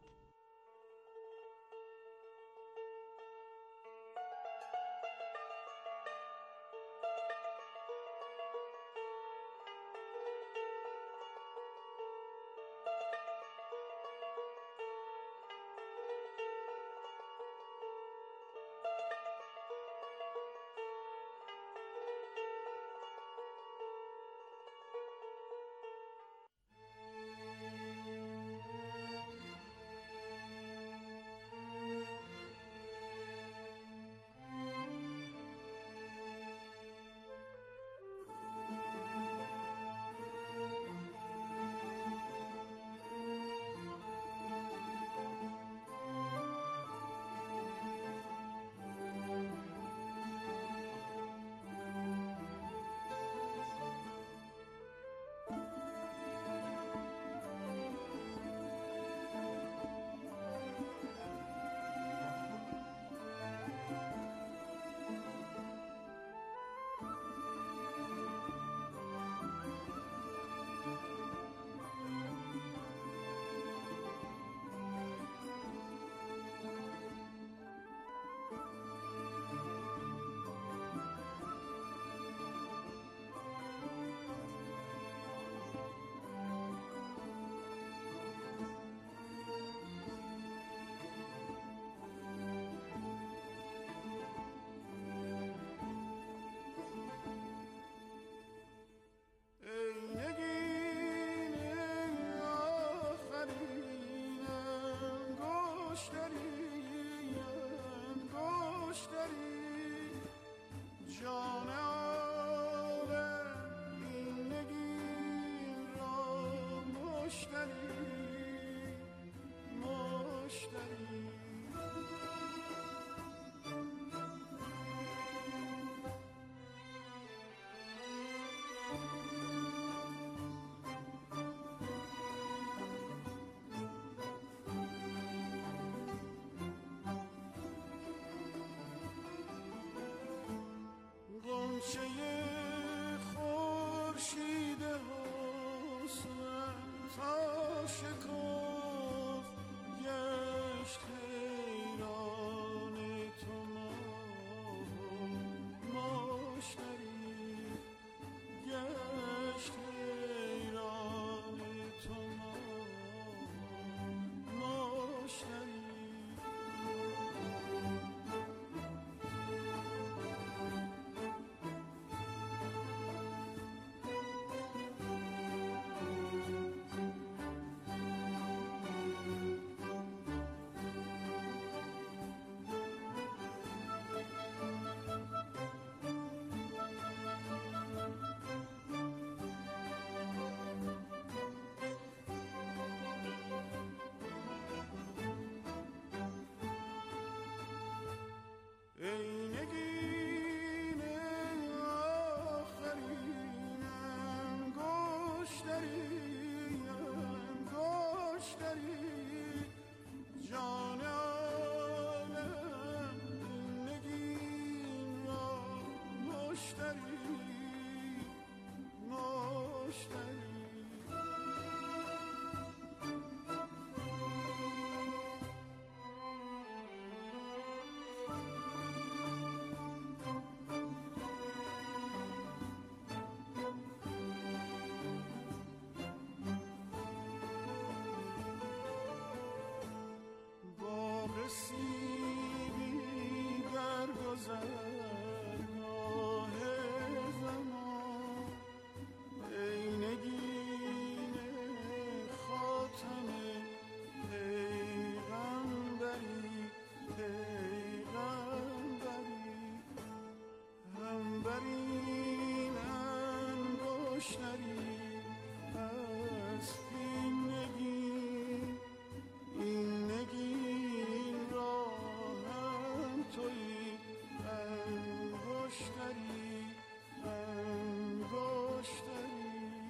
غنچه خورشید حسن تا شکفت گشت حیران تو مشتری، گشت حیران تو مشتری. ای نگین آخرینم گشتریم گشتری، جان عالم نگین را مشتری مشتری. رسیدی در گذرگاه زمان ای نگین خاتم پیغمبری پیغمبری هم بر این انگشتری هست این نگین این نگین را هم تویی انگشتری انگشتری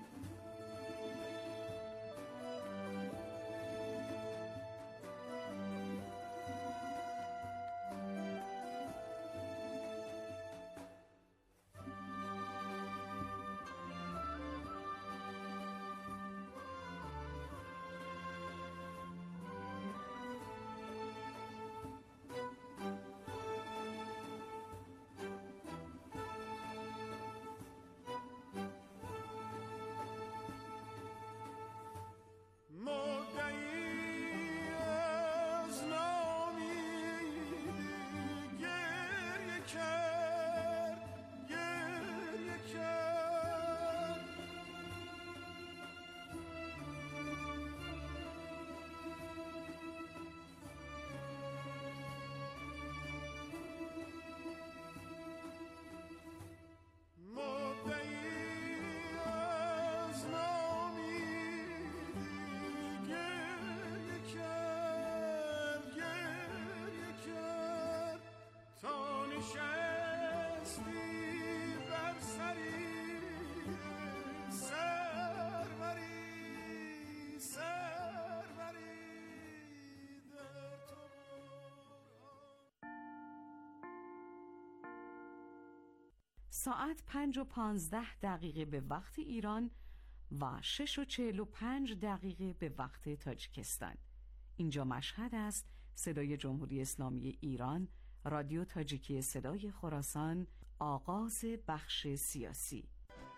ساعت پنج و پانزده دقیقه به وقت ایران و شش و چهل و پنج دقیقه به وقت تاجیکستان. اینجا مشهد است. صدای جمهوری اسلامی ایران، رادیو تاجیکی صدای خراسان، آغاز بخش سیاسی.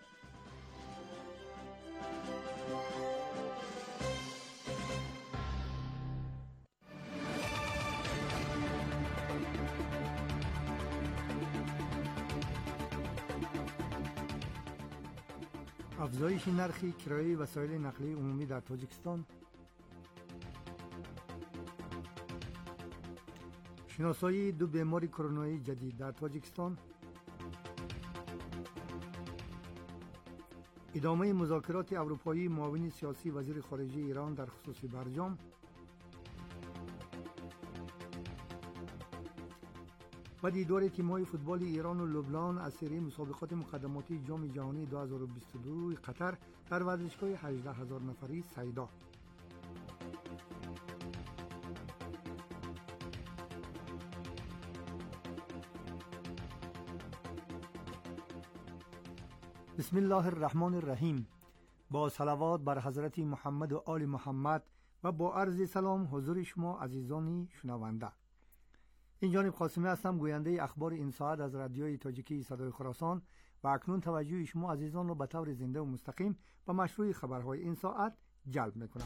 افزایش نرخ کرایه وسایل نقلیه عمومی در تاجیکستان، شناسایی دو بیماری کرونایی جدید در تاجیکستان، ادامه مذاکرات اروپایی معاون سیاسی وزیر خارجه ایران در خصوص برجام، و دیدار تیم‌های فوتبال ایران و لبنان از سری مسابقات مقدماتی جام جهانی دو هزار و بیست و دو قطر در ورزشگاه هجده هزار نفری سیدا. بسم الله الرحمن الرحیم. با صلوات بر حضرت محمد و آل محمد و با عرض سلام حضور شما عزیزانی شنونده. این جانب قاسمی هستم، گوینده اخبار این ساعت از رادیوی تاجیکی صدای خراسان و اکنون توجه شما عزیزان را به طور زنده و مستقیم به مشروع خبرهای این ساعت جلب میکنم.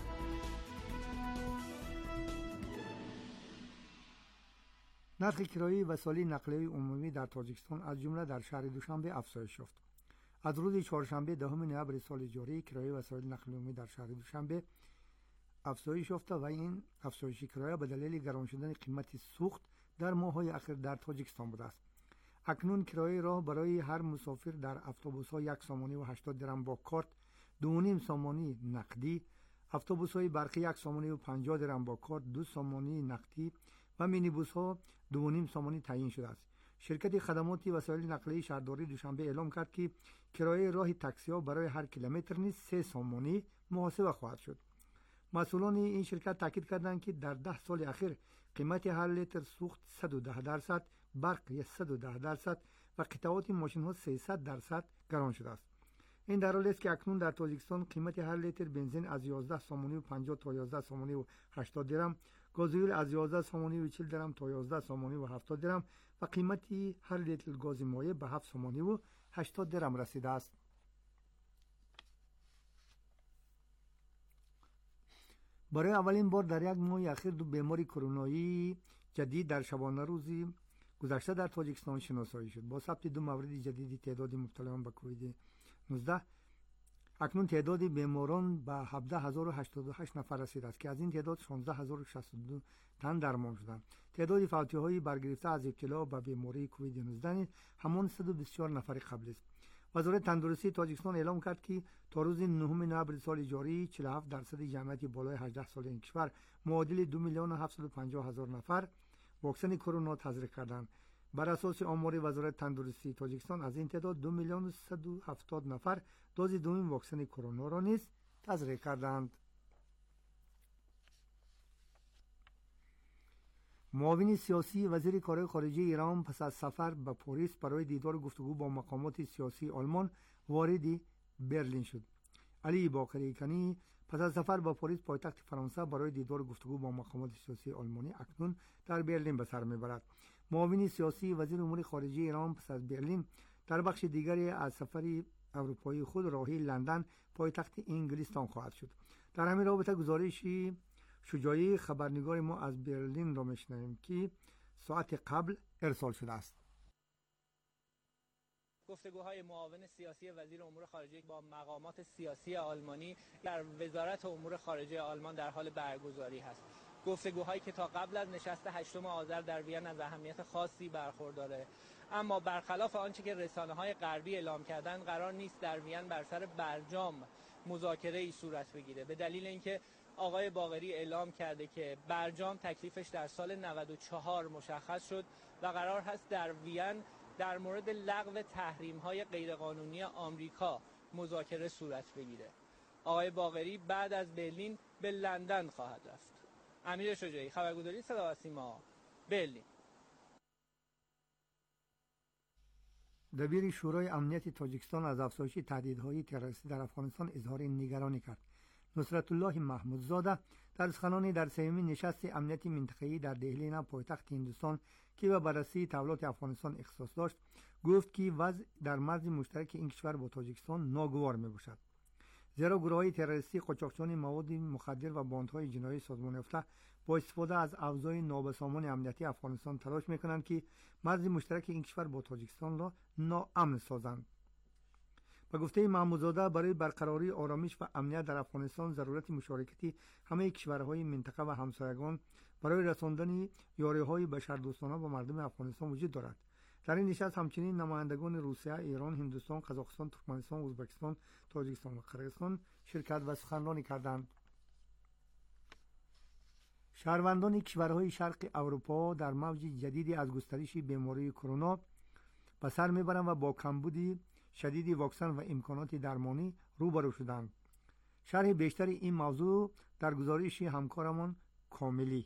نرخ کرایه وسایل نقلیه عمومی در تاجیکستان از جمله در شهر دوشنبه افزایش یافت. از روز چهارشنبه دهم نوامبر سال جاری کرایه وسایل نقلیه عمومی در شهر دوشنبه افزایش یافته و این افزایش کرایه به دلیل گران شدن قیمت سوخت در ماه‌های اخیر در تاجیکستان بوده است. اکنون کرایه راه برای هر مسافر در اتوبوس‌ها یک سامانی و هشتاد درم با کارت، دو و نیم سامانی نقدی، اتوبوس‌های برقی یک سامانی و پنجاه درم با کارت، دو سامانی نقدی و مینیبوس‌ها دو و نیم سامانی تعیین شده است. شرکت خدمات وسایل نقلیه شهرداری دوشنبه اعلام کرد که کرایه راه تاکسی‌ها برای هر کیلومتر نیز سه سامانی محاسبه خواهد شد. مسئولان این شرکت تاکید کردند که در ده سال اخیر قیمت هر لیتر سوخت صد و ده درصد، برق صد و ده درصد و قطعات ماشین ها سیصد درصد گران شده است. این در حالی است که اکنون در تاجیکستان قیمت هر لیتر بنزین از یازده سامانی و پنجاه تا یازده سامانی و هشتاد درم، گازوئیل از یازده سامانی و چهل درم تا یازده سامانی و هفتاد درم و قیمتی هر لیتر گاز مایع به هفت سامانی و هشتاد درم رسیده است. برای اولین بار در یک ماه اخیر دو بیماری کرونایی جدید در شبانه روزی گذشته در تاجیکستان شناسایی شد. با ثبت دو مورد جدید تعداد مبتلایان به کووید نوزده اکنون تعداد بیماران به هفده هزار و هشتاد و هشت نفر رسیده است که از این تعداد شانزده هزار و شصت و دو تن درمان شدند. تعداد فوتی‌های برگرفته از ابتلا به بیماری کووید نوزده همان صد و بیست و چهار نفر قبل است. وزارت تندرستی تاجیکستان اعلام کرد که تا روز نهم نوامبر سال جاری چهل و هفت درصد جمعیت بالای هجده سال این کشور معادل دو میلیون و هفتصد و پنجاه هزار نفر واکسن کرونا تزریق کردند. بر اساس آمار وزارت تندرستی تاجیکستان از این تعداد دو میلیون و صد و هفتاد نفر دوز دوم واکسن کرونا را نیز تزریق کردند. معاون سیاسی وزیر کارهای خارجه ایران پس از سفر به پاریس برای دیدار گفتگو با مقامات سیاسی آلمان وارد برلین شد. علی باقری کنی پس از سفر به پاریس پایتخت فرانسه برای دیدار گفتگو با مقامات سیاسی آلمانی اکنون در برلین به سر میبرد. معاون سیاسی وزیر امور خارجه ایران پس از برلین در بخش دیگری از سفر اروپایی خود راهی لندن پایتخت انگلستان خواهد شد. در همین رابطه گزارشی شجاعی خبرنگار ما از برلین را میشنویم که ساعت قبل ارسال شده است. گفتگوهای معاون سیاسی وزیر امور خارجه با مقامات سیاسی آلمانی در وزارت امور خارجه آلمان در حال برگزاری است. گفتگوهایی که تا قبل از نشست هشتم آذر در وین از اهمیت خاصی برخورداره، اما برخلاف آنچه که رسانه‌های غربی اعلام کردند قرار نیست در وین بر سر برجام مذاکره‌ای صورت بگیره، به دلیل اینکه آقای باقری اعلام کرده که برجام تکلیفش در سال نود و چهار مشخص شد و قرار هست در وین در مورد لغو تحریم‌های غیرقانونی آمریکا مذاکره صورت بگیره. آقای باقری بعد از برلین به لندن خواهد رفت. امیر شجاعی، خبرگزاری صدا و سیما، برلین. دبیر شورای امنیت تاجیکستان از افزایش تهدیدهای تروریستی در افغانستان اظهار نگرانی کرد. نصرت الله محمودزاده در سخنانی در سومین نشست امنیت منطقه‌ای در دهلی پایتخت هندوستان که به بررسی تحولات افغانستان اختصاص داشت گفت که وضع در مرز مشترک این کشور با تاجیکستان ناگوار میباشد، زیرا گروه‌های تروریستی قاچاقچیان مواد مخدر و باندهای جنایی سازمان یافته با استفاده از ابزارهای نابسامان امنیتی افغانستان تلاش میکنند که مرز مشترک این کشور با تاجیکستان را ناامن سازند. به گفته محمودزاده برای برقراری آرامش و امنیت در افغانستان ضرورت مشارکت همه کشورهای منطقه و همسایگان برای رساندن یاریهای بشردوستانه به مردم افغانستان وجود دارد. در این نشست همچنین نمایندگان روسیه، ایران، هندوستان، قزاقستان، ترکمنستان، ازبکستان، تاجیکستان و قرقیزستان شرکت و سخنرانی کردند. شهروندان کشورهای شرق اروپا در موج جدیدی از گسترش بیماری کرونا به سر میبرند و با کمبود شدید واکسن و امکانات درمانی روبرو شدند. شرح بیشتر این موضوع در گزارش همکارمان کاملی.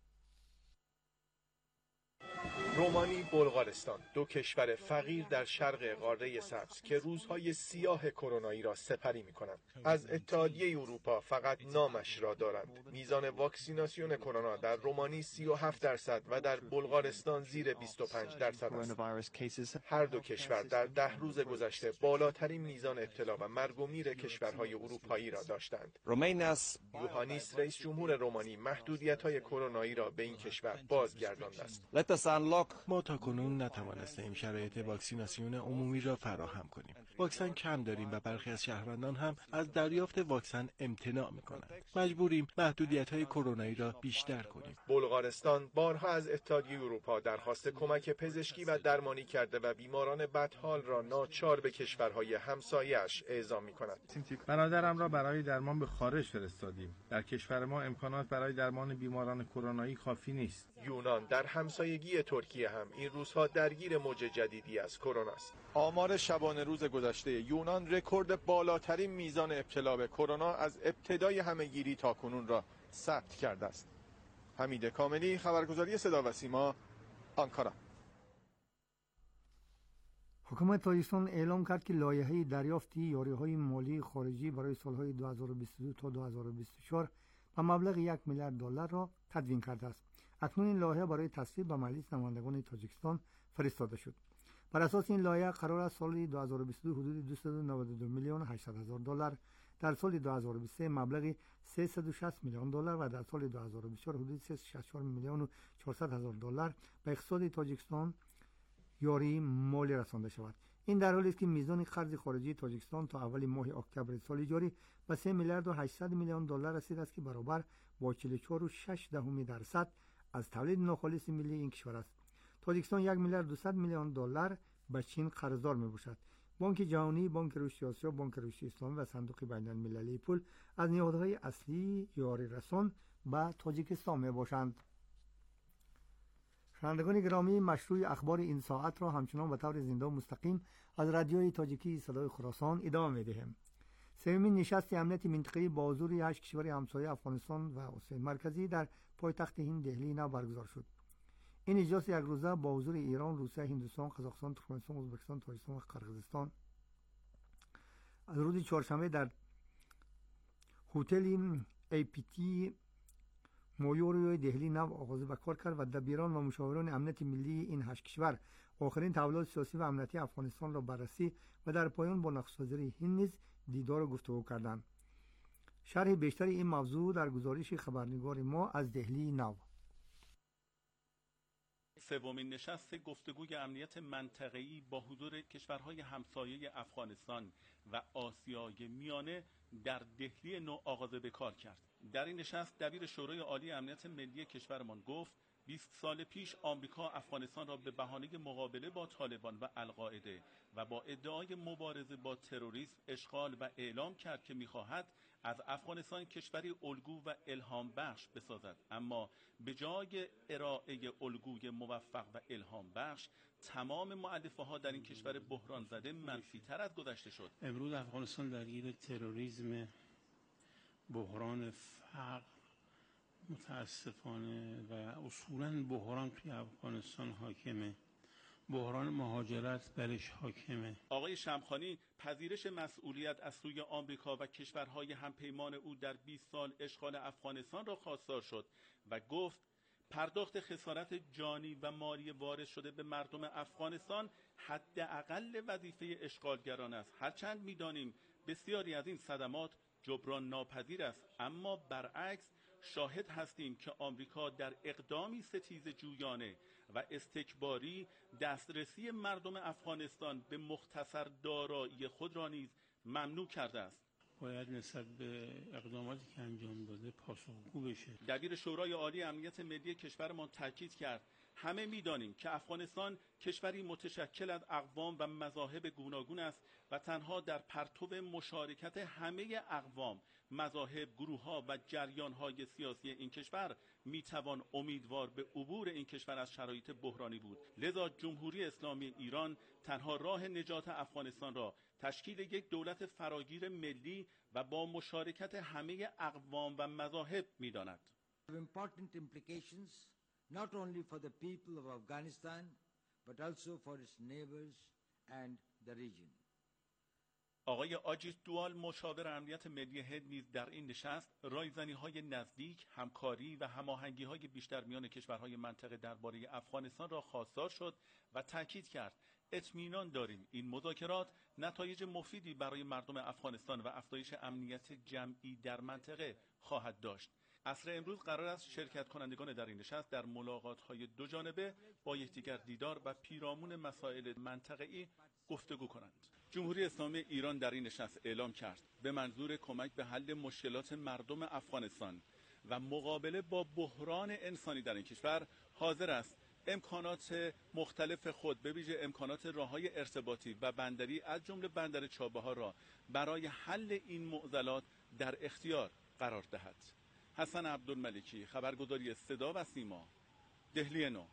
رومانی، بلغارستان، دو کشور فقیر در شرق قاره سبز که روزهای سیاه کرونایی را سپری می‌کنند. از اتحادیه اروپا فقط نامش را دارند. میزان واکسیناسیون کرونا در رومانی سی و هفت درصد و در بلغارستان زیر بیست و پنج درصد است. هر دو کشور در ده روز گذشته بالاترین میزان ابتلا و مرگ و میر کشورهای اروپایی را داشتند. یوهانیس رئیس جمهور رومانی محدودیت‌های کرونایی را به این کشور بازگردانده است. ما تاکنون نتوانستیم شرایط واکسیناسیون عمومی را فراهم کنیم. واکسن کم داریم و برخی از شهروندان هم از دریافت واکسن امتناع می‌کنند. مجبوریم محدودیت‌های کرونایی را بیشتر کنیم. بلغارستان بارها از اتحادیه اروپا درخواست کمک پزشکی و درمانی کرده و بیماران بدحال را ناچار به کشورهای همسایه‌اش اعزام می‌کند. برادرم را برای درمان به خارج فرستادیم. در کشور ما امکانات برای درمان بیماران کرونایی کافی نیست. یونان در همسایگی ترکیه هم این روزها درگیر موج جدیدی از کرونا است. آمار شبانه روز گذشته یونان رکورد بالاترین میزان ابتلا به کرونا از ابتدای همهگیری تاکنون را ثبت کرده است. حمید کاملی، خبرگزاری صدا و سیما، آنکارا. حکومت تاجیکستان اعلام کرد که لایحه دریافت یاریهای مالی خارجی برای سالهای دو هزار و بیست و دو تا دو هزار و بیست و چهار به مبلغ یک میلیارد دلار را تدوین کرده است. اکنون این لایحه برای تصویب به مجلس نمایندگان تاجیکستان فرستاده شد. بر اساس این لایحه قرار است سال دو هزار و بیست و دو حدود دویست و نود و دو میلیون و هشتصد هزار دلار در سال دو هزار و بیست و سه مبلغ سیصد و شصت میلیون دلار و در سال دو هزار و بیست و چهار حدود سیصد و شصت و چهار میلیون و چهارصد هزار دلار به اقتصاد تاجیکستان یاری مالی رسانده شود. این در حالی است که میزان قرض خارجی تاجیکستان تا اول ماه اکتبر سال جاری به سه میلیارد و هشتصد میلیون دلار رسیده است که برابر با چهل و چهار و شش دهم درصد از تولید ناخالص ملی این کشور است. تاجیکستان یک میلیارد و دویست میلیون دلار به چین قرضدار میباشد. بانک جهانی، بانک رشد آسیا، بانک رشد اسلامی و صندوق بین المللی پول از نهادهای اصلی یاری رسان به تاجیکستان میباشند. شنوندگان گرامی، مشروع اخبار این ساعت را همچنان به طور زنده و مستقیم از رادیوی تاجیکی صدای خراسان ادامه میدهیم. سومین نشست امنیت منطقه‌ای با حضور هشت کشور همسایه افغانستان و آسیای مرکزی در پایتخت هند دهلی نو برگزار شد. این اجلاس یک روزه با حضور ایران، روسیه، هندوستان، قزاقستان، ترکمنستان، ازبکستان، تاجیکستان و قرقیزستان از روز چهارشنبه در هتل ای پی تی مویوریوی دهلی نو آغاز به کار کرد و دبیران و مشاوران امنیت ملی این هشت کشور آخرین تحولات سیاسی و امنیتی افغانستان را بررسی و در پایان با نخست وزیر هند نیز دیدار و گفتگو کردند. شرح بیشتر این موضوع در گزارش خبرنگار ما از دهلی نو. سومین نشست گفتگوی امنیت منطقه‌ای با حضور کشورهای همسایه افغانستان و آسیای میانه در دهلی نو آغاز به کار کرد. در این نشست دبیر شورای عالی امنیت ملی کشورمان گفت بیست سال پیش آمریکا افغانستان را به بهانه مقابله با طالبان و القاعده و با ادعای مبارزه با تروریسم اشغال و اعلام کرد که می‌خواهد از افغانستان کشوری الگو و الهام بخش بسازد، اما به جای ارائه الگوی موفق و الهام بخش تمام مؤلفه ها در این کشور بحران زده منفی تر از گذشته شد. امروز افغانستان درگیر تروریسم، بحران فقر متاسفانه و اصولاً بحران توی افغانستان حاکمه، بحران مهاجرت برش حاکمه. آقای شمخانی پذیرش مسئولیت از سوی آمریکا و کشورهای همپیمان او در بیست سال اشغال افغانستان را خواستار شد و گفت پرداخت خسارت جانی و مالی وارد شده به مردم افغانستان حداقل وظیفه اشغالگران است. هرچند می‌دانیم بسیاری از این صدمات جبران ناپذیر است، اما برعکس شاهد هستیم که آمریکا در اقدامی ستیز جویانه و استکباری دسترسی مردم افغانستان به مختصر دارایی خود را نیز ممنوع کرده است. باید نسبت به اقداماتی که انجام داده پاسخگو بشه. دبیر شورای عالی امنیت ملی کشورمان تاکید کرد همه می‌دانیم که افغانستان کشوری متشکل از اقوام و مذاهب گوناگون است و تنها در پرتو مشارکت همه اقوام، مذاهب، گروه‌ها و جریان‌های سیاسی این کشور می‌توان امیدوار به عبور این کشور از شرایط بحرانی بود. لذا جمهوری اسلامی ایران تنها راه نجات افغانستان را تشکیل یک دولت فراگیر ملی و با مشارکت همه اقوام و مذاهب می‌داند. Important implications not only for the people of Afghanistan but also for its neighbors and the region. آقای آجیت دوال مشاور امنیت ملی هند نیز در این نشست رایزنی‌های نزدیک، همکاری و هماهنگی‌های بیشتر میان کشورهای منطقه درباره افغانستان را خواستار شد و تاکید کرد اطمینان داریم این مذاکرات نتایج مفیدی برای مردم افغانستان و افزایش امنیت جمعی در منطقه خواهد داشت. عصر امروز قرار است شرکت کنندگان در این نشست در ملاقات‌های دو جانبه با یکدیگر دیدار و پیرامون مسائل منطقه‌ای گفتگو کنند. جمهوری اسلامی ایران در این نشست اعلام کرد به منظور کمک به حل مشکلات مردم افغانستان و مقابله با بحران انسانی در این کشور حاضر است امکانات مختلف خود به ویژه امکانات راه‌های ارتباطی و بندری از جمله بندر چابهار را برای حل این معضلات در اختیار قرار دهد. حسن عبدالملکی، خبرگزاری صدا و سیما، دهلی نو.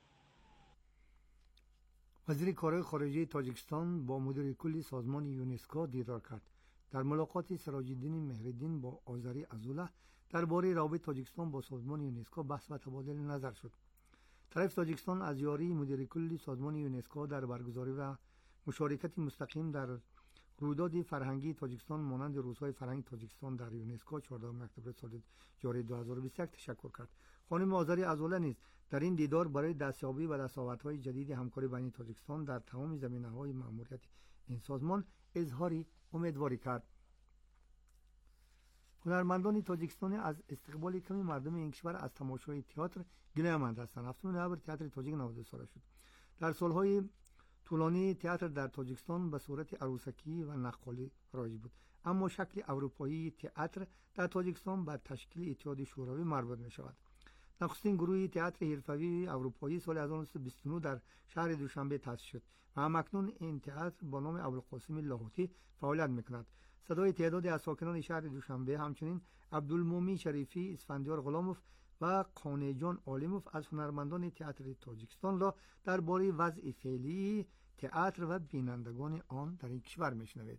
وزیر کارهای خارجه تاجیکستان با مدیر کل سازمان یونسکو دیدار کرد. در ملاقات سراج الدین مهرالدین با آذری عزوله درباره روابط تاجیکستان با سازمان یونسکو بحث و تبادل نظر شد. طرف تاجیکستان از یاری مدیر کل سازمان یونسکو در برگزاری و مشارکت مستقیم در رویداد فرهنگی تاجیکستان مانند روزهای فرهنگ تاجیکستان در یونسکو چهاردهم اکتبر سال جاری دو هزار و بیست و یک تشکر کرد. خانم آذری عزوله نیز در این دیدار برای دستیابی و دستاوردهای جدید همکاری بین تاجیکستان در تمام زمینه‌های مأموریت این سازمان اظهار امیدواری کرد. هنرمندان تاجیکستانی از استقبال کمی مردم این کشور از تماشای تئاتر گله‌مند هستند. هفتم نوامبر تئاتر تاجیک نود ساله شد. در سالهای طولانی تئاتر در تاجیکستان به صورت عروسکی و نقالی رایج بود، اما شکل اروپایی تئاتر در تاجیکستان به تشکیل اتحاد شوروی مربوط می شود. نخستین گروه تئاتر حرفه‌ای اروپایی سال هزار و نهصد و بیست و نه در شهر دوشنبه تأسیس شد و همکنون این تئاتر با نام ابوالقاسم لاهوتی فعالیت می‌کند. صدای تعدادی از ساکنان شهر دوشنبه همچنین عبدالمومن شریفی، اسفندیار غلاموف و قانعجان عالموف از هنرمندان تئاتر تاجیکستان را درباره وضع فعلی تئاتر و بینندگان آن در این کشور میشنوید.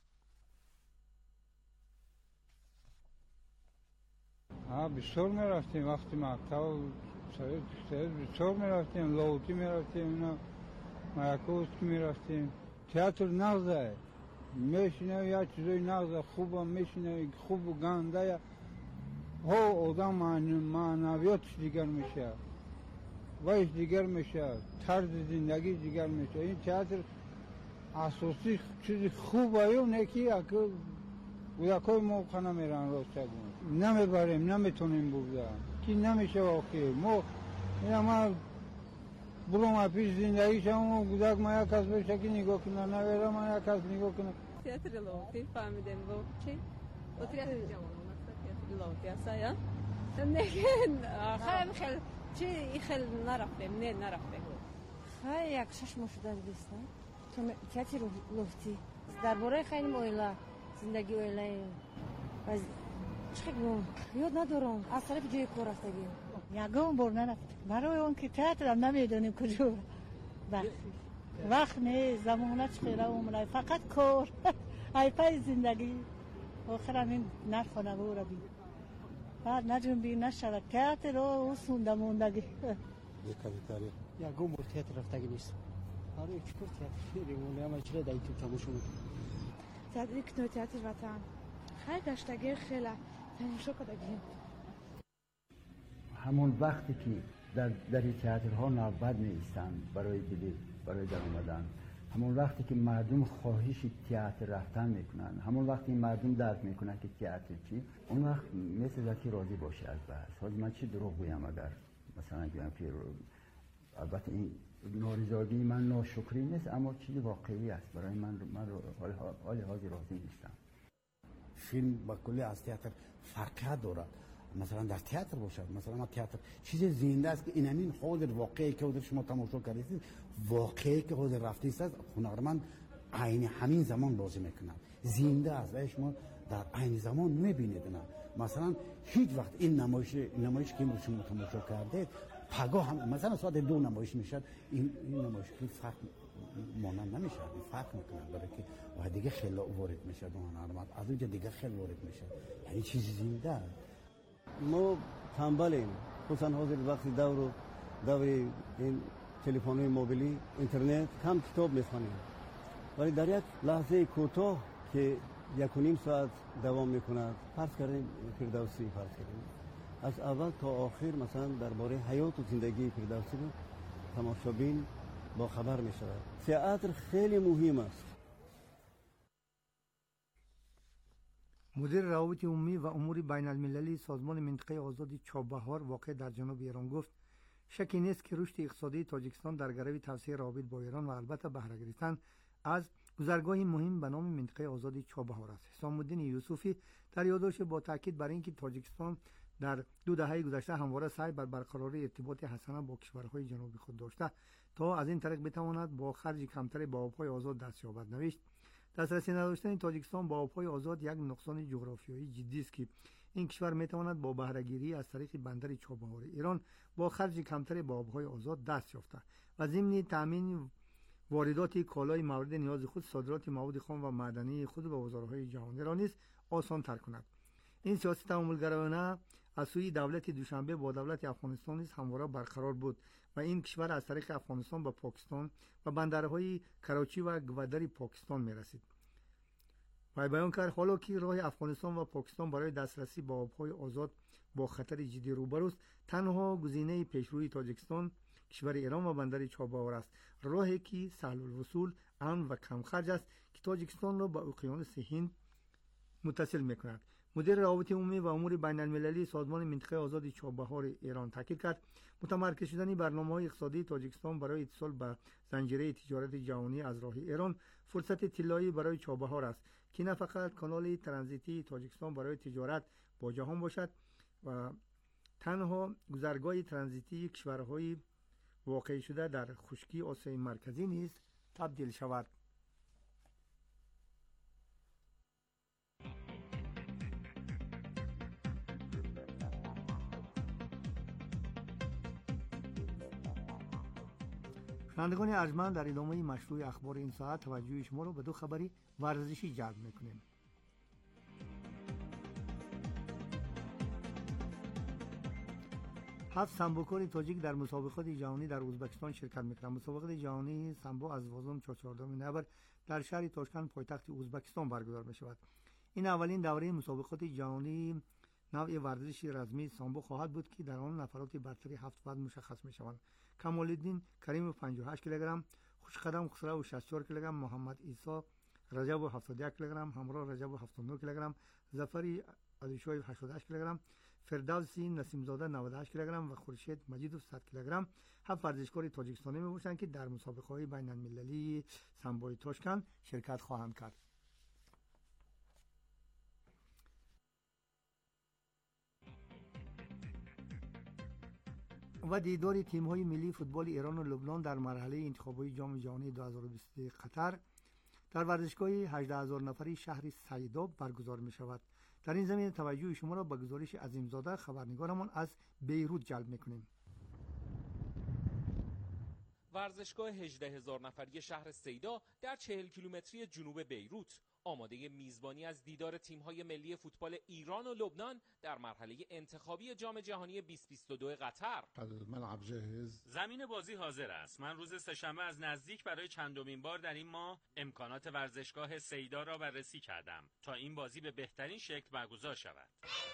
ها بسیار میرفتیم وقتی مکتب سرید سرید بسیار میرفتیم، لاوتی میرفتیم، اینا مایکوسکی میرفتیم. تئاتر نغزه میشینه یا چیزای نغزه خوبه میشینه، خوب و گنده ها آدم معنویاتش دیگر میشه، وایش دیگر میشه، طرز زندگی دیگر میشه. این تئاتر اساسی چیزی خوبه اونه که اگه بودکای موقع نمیرن راستگون نمیبریم، نمیتونیم بودن که نمیشه واقعی. ما این همه بروم پیش زندگی شما بودک ما یک کس بشه که نگاه کنه، نویره ما یک کس نگاه کنه. تئاتر لاوتی فهمیدیم با چی؟ با تئاتر جوان تئاتر لاوتی هستایا؟ خیلی خیلی چی خیلی نرفتیم، نه نرفتیم. خیلی یک شش ماه شده بیستم تو تئاتر لاوتی درباره خیلی مویلا زندگی اویلای از چقدر یاد ندارم از طرف جای کار رفتگی یگام بار نرفت برای اون که تئاتر هم نمیدونیم کجا وقت وقت نه زمانه چخیره عمره فقط کار ای پای زندگی آخرم این نرخانه بورا بی بعد نجنبی نشود تئاتر رو سونده موندگی یگام بار تئاتر رفتگی نیست. آره چکر تئاتر فیلمونه اما چرا دایی تو تماشا میکنی؟ تئاتر کنو تئاتر وطن خیلی گشتگی خیلی تماشا کردگیم. همون وقتی که در در تئاترها نوبت نیستند برای بلیط برای در اومدن، همون وقتی که مردم خواهش تئاتر رفتن میکنن، همون وقتی مردم درک میکنن که تئاتر چی، اون وقت مثل که راضی باشه از بحث. حالا من چی دروغ بگم اگر مثلا بگم که البته این نارضایتی من ناشکری نیست، اما چیزی واقعی است برای من. من حال حاضر راضی نیستم. فیلم با کلی از تئاتر فرقیت دارد. مثلا در تئاتر باشد، مثلا ما تئاتر چیز زنده است که این همین حاضر واقعی که حاضر شما تماشا کردید، واقعی که حاضر رفتید است، هنرمند عین همین زمان بازی میکنه، زنده است و شما در عین زمان میبینید. نه مثلا هیچ وقت این نمایش نمایش که شما تماشا کردید پگاه هم مثلا ساعت دو نمایش میشد، این این نمایش که فرق مانند نمیشه، فرق میکنه برای که و دیگه خیلی وارد میشه به هنرمند، از اونجا دیگه خیلی وارد میشه، یعنی چیزی زنده. ما تنبلیم، خصوصا حاضر وقتی دور دور این تلفن‌های موبیلی اینترنت کم کتاب میخوانیم، ولی در یک لحظه کوتاه که یک و نیم ساعت دوام میکند، فرض کردیم فردوسی فرض کردیم از اول تا آخر مثلا درباره حیات و زندگی فردوسی رو تماشابین با خبر می شود. تئاتر خیلی مهم است. مدیر روابط عمومی و امور بین المللی سازمان منطقه آزاد چابهار واقع در جنوب ایران گفت شکی نیست که رشد اقتصادی تاجیکستان در گرو توسعه روابط با ایران و البته بهره گرفتن از گذرگاهی مهم به نام منطقه آزاد چابهار است. حسام الدین یوسفی در یادداشت با تاکید بر اینکه تاجیکستان در دو دهه گذشته همواره سعی بر برقراری ارتباط حسنه با کشورهای جنوبی خود داشته تا از این طریق بتواند با خرج کمتر به آبهای آزاد دست یابد. نوشت دسترسی نداشتن تاجیکستان با آبهای آزاد یک نقصان جغرافیایی جدی است که این کشور میتواند با بهره‌گیری از طریق بندر چابهار ایران با خرج کمتر به آبهای آزاد دست یافته و ضمن تامین واردات کالای مورد نیاز خود صادرات مواد خام و معدنی خود به بازارهای جهانی را نیز آسان تر کند. این سیاست تعاملگرایانه از سوی دولت دوشنبه با دولت افغانستان نیز همواره برقرار بود و این کشور از طریق افغانستان به پاکستان و بندرهای کراچی و گودر پاکستان می رسید. و بیان کرد حالا که راه افغانستان و پاکستان برای دسترسی به آبهای آزاد با خطر جدی روبروست، تنها گزینه پیشروی تاجیکستان کشور ایران و بندر چابهار است، راهی که سهل الوصول، امن و کم خرج است که تاجیکستان را با اقیانوس هند متصل می کند. مدیر روابط عمومی و امور بین المللی سازمان منطقه آزاد چابهار ایران تاکید کرد متمرکز شدن برنامه‌های اقتصادی تاجیکستان برای اتصال به زنجیره تجارت جهانی از راه ایران فرصت طلایی برای چابهار است که نه فقط کانال ترانزیتی تاجیکستان برای تجارت با جهان باشد و تنها گذرگاه ترانزیتی کشورهای واقع شده در خشکی آسیای مرکزی نیز تبدیل شود. شنوندگان ارجمند، در ادامه مشروع اخبار این ساعت توجه شما را به دو خبری ورزشی جلب می‌کنیم. هفت سامبوکار تاجیک در مسابقات جهانی در ازبکستان شرکت می‌کنند. مسابقات جهانی سامبو از وزن چهاردهم نوامبر در شهر تاشکند پایتخت ازبکستان برگزار می‌شود. این اولین دوره مسابقات جهانی نوع ورزش رزمی سامبو خواهد بود که در آن نفرات برتری هفت وزن مشخص می‌شوند. کمال‌الدین کریم پنجاه و هشت کیلوگرم، خوشقدم خسرو شصت و چهار کیلوگرم، محمد عیسی رجب هفتاد و یک کیلوگرم، همراه رجب هفتاد و نه کیلوگرم، ظفری علیشوی هشتاد و هشت کیلوگرم، فردوسی نسیم زاده نود و هشت کیلوگرم و خورشید مجیدوف صد کیلوگرم هفت ورزشکار تاجیکستانی میباشند که در مسابقه‌های بین‌المللی سامبوی تاشکند شرکت خواهند کرد. و دیدار تیم‌های ملی فوتبال ایران و لبنان در مرحله انتخابات جام جهانی دو هزار و بیست و یک قطر در ورزشگاه هجده هزار نفری شهر سیدا برگزار می‌شود. در این زمینه توجه شما را به گزارش عظیمزاده خبرنگارمان از بیروت جلب می‌کنیم. ورزشگاه هجده هزار نفری شهر سیدا در چهل کیلومتری جنوب بیروت آماده میزبانی از دیدار تیم‌های ملی فوتبال ایران و لبنان در مرحله انتخابی جام جهانی بیست و بیست و دو قطر. الملعب جاهز. زمین بازی حاضر است. من روز سه‌شنبه از نزدیک برای چندمین بار در این ماه امکانات ورزشگاه سیدا را بررسی کردم تا این بازی به بهترین شکل برگزار شود.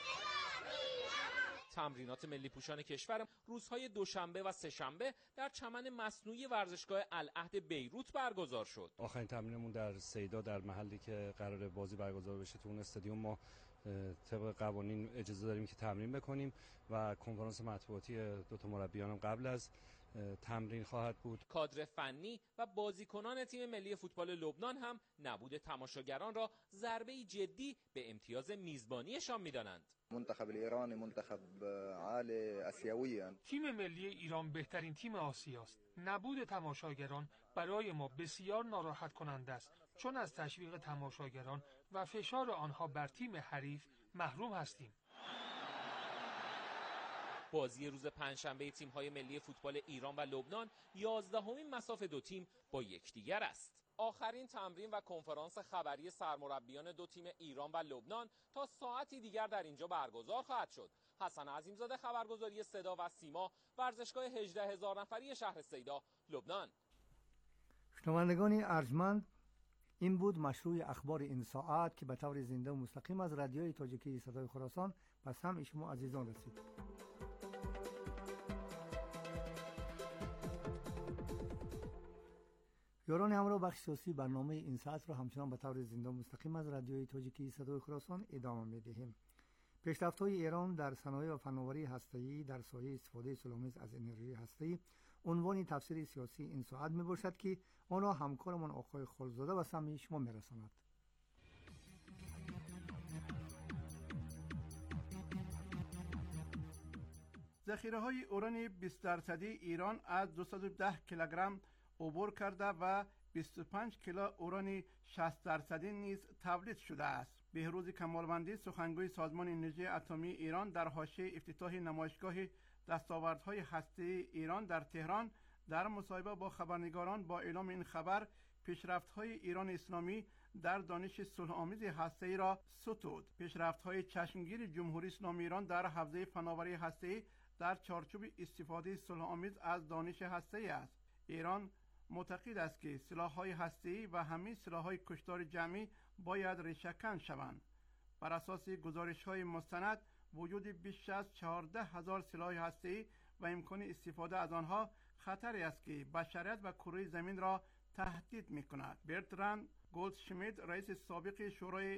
تمرینات ملی پوشان کشور روزهای دوشنبه و سه‌شنبه در چمن مصنوعی ورزشگاه العهد بیروت برگزار شد. آخرین تمرینمون در سیدا در محلی که قرار بازی برگزار بشه تو اون استادیوم ما طبق قوانین اجازه داریم که تمرین بکنیم و کنفرانس مطبوعاتی دو تا مربیانم قبل از تمرین خواهد بود. کادر فنی و بازیکنان تیم ملی فوتبال لبنان هم نبود تماشاگران را ضربه‌ای جدی به امتیاز میزبانیشان می‌دانند. منتخب ایرانی منتخب عالی آسیویه. تیم ملی ایران بهترین تیم آسیاست. نبود تماشاگران برای ما بسیار ناراحت کننده است، چون از تشویق تماشاگران و فشار آنها بر تیم حریف محروم هستیم. بازی روز پنجشنبه تیم‌های ملی فوتبال ایران و لبنان یازدهمین مساف دو تیم با یکدیگر است. آخرین تمرین و کنفرانس خبری سرمربیان دو تیم ایران و لبنان تا ساعتی دیگر در اینجا برگزار خواهد شد. حسن عظیمزاده، خبرگزاری صدا و سیما، ورزشگاه هجده هزار نفری شهر سیدا، لبنان. شنوندگان ارجمند، این بود مشروع اخبار این ساعت که به طور زنده و مستقیم از رادیوی تاجیکی صدای خراسان به سمع شما عزیزان رسید. یاران همراه بخش سیاسی برنامه این ساعت را همچنان به طور زنده و مستقیم از رادیوی تاجیکی صدای خراسان ادامه می‌دهیم. پیشرفت‌های ایران در صنایع و فناوری هسته‌ای در سایه استفاده سال‌آمیز از انرژی هسته‌ای عنوان تفسیر سیاسی این ساعت می‌باشد که آن را همکارمان آقای خالزاده و سمع شما می‌رساند. ذخیره‌های اوران بیست درصدی ایران از دویست و ده کیلوگرم عبور کرده و بیست و پنج کیلو اوران شصت درصدی نیز تولید شده است. بهروز کمالوندی، سخنگوی سازمان انرژی اتمی ایران، در حاشیه افتتاح نمایشگاه دستاوردهای هسته‌ای ایران در تهران در مصاحبه با خبرنگاران با اعلام این خبر پیشرفت‌های ایران اسلامی در دانش صلح‌آمیز هسته‌ای را ستود. پیشرفت‌های چشمگیر جمهوری اسلامی ایران در حوزه فناوری هسته‌ای در چارچوب استفاده صلح‌آمیز از دانش هسته‌ای است. ایران معتقد است که سلاح‌های هسته‌ای و همه سلاح‌های کشتار جمعی باید ریشه‌کن شوند. بر اساس گزارش‌های مستند وجود بیش از چهارده هزار سلاح هسته‌ای و امکان استفاده از آنها خطری است که بشریت و کره زمین را تهدید می‌کند. برتراند گولدشمیت، رئیس سابق شورای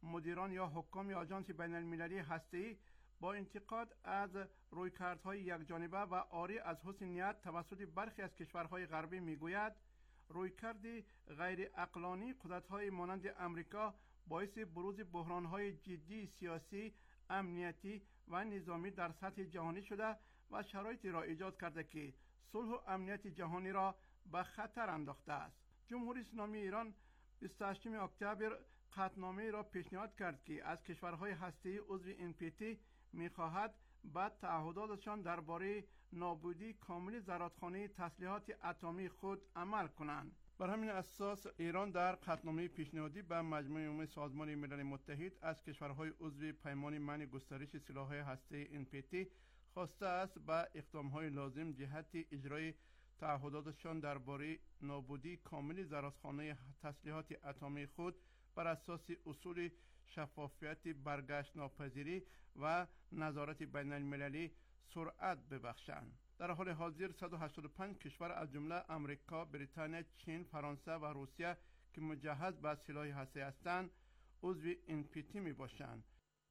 مدیران یا حکام آژانس بین المللی هسته‌ای با انتقاد از رویکردهای یکجانبه و عاری از حسن نیت توسط برخی از کشورهای غربی میگوید رویکرد غیر عقلانی قدرت‌های مانند امریکا باعث بروز بحران‌های جدی سیاسی، امنیتی و نظامی در سطح جهانی شده و شرایطی را ایجاد کرده که صلح و امنیت جهانی را به خطر انداخته است. جمهوری اسلامی ایران بیست و هشتم اکتبر قطعنامه را پیشنهاد کرد که از کشورهای هسته‌ای عضو ان پی تی می‌خواهد به تعهداتشان درباره نابودی کامل زرادخانه تسلیحات اتمی خود عمل کنند. بر همین اساس ایران در قطعنامه پیشنهادی به مجمع عمومی سازمان ملل متحد از کشورهای عضو پیمان منع گسترش سلاح‌های هسته‌ای ان پی تی خواسته است به اقدام‌های لازم جهت اجرای تعهداتشان درباره نابودی کامل زرادخانه تسلیحات اتمی خود بر اساس اصول شفافیت، برگشت ناپذیری و نظارت بین المللی سرعت ببخشند. در حال حاضر صد و هشتاد و پنج کشور از جمله امریکا، بریتانیا، چین، فرانسه و روسیه که مجهز به سلاح هسته‌ای هستند عضو ان پی تی می باشند.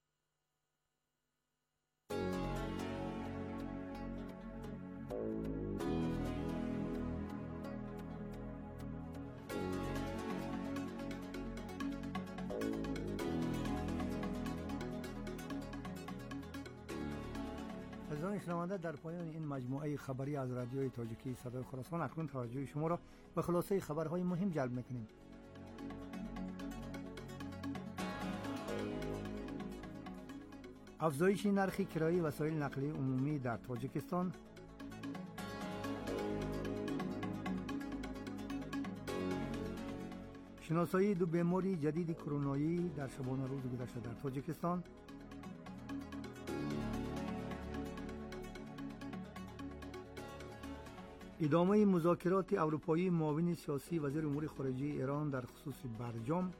عزیزان شنونده، در پایان این مجموعه خبری از رادیوی تاجیکی صدای خراسان اکنون توجه شما را به خلاصه خبرهای مهم جلب می‌کنیم. افزایش نرخ کرایه وسایل نقلیه عمومی در تاجیکستان، شناسایی دو بیماری جدید کرونایی در شبانه روز گذشته در تاجیکستان، ادامه مذاکرات اروپایی معاون سیاسی وزیر امور خارجه ایران در خصوص برجام،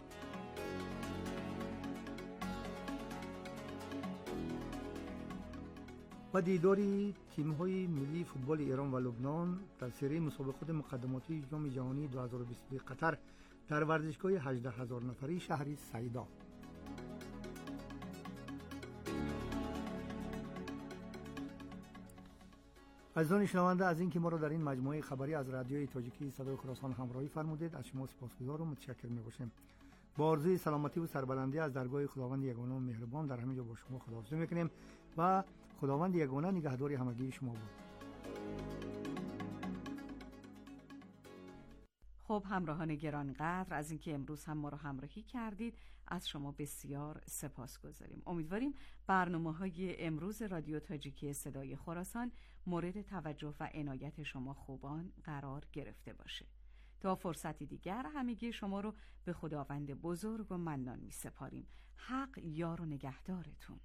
و دیداری تیم‌های ملی فوتبال ایران و لبنان در سری مسابقات مقدماتی جام جهانی دو هزار و بیست و دو قطر در ورزشگاه هجده هزار نفری شهر سیدا. عزیزان شنونده، از اینکه ما را در این مجموعه خبری از رادیوی تاجیکی صدای خراسان همراهی فرمودید از شما سپاسگزار و متشکر می‌باشیم. با آرزوی سلامتی و سربلندی از درگاه خداوند یگانه و مهربان در همه جا با شما خداحافظی می‌کنیم و خداوند یگانه نگهدار همگی شما بود. خب همراهان گرانقدر، از اینکه امروز هم ما رو همراهی کردید از شما بسیار سپاسگزاریم. امیدواریم برنامه‌های امروز رادیو تاجیکی صدای خراسان مورد توجه و عنایت شما خوبان قرار گرفته باشه. تا فرصتی دیگر همگی شما رو به خداوند بزرگ و منان می سپاریم. حق یار و نگهدارتون.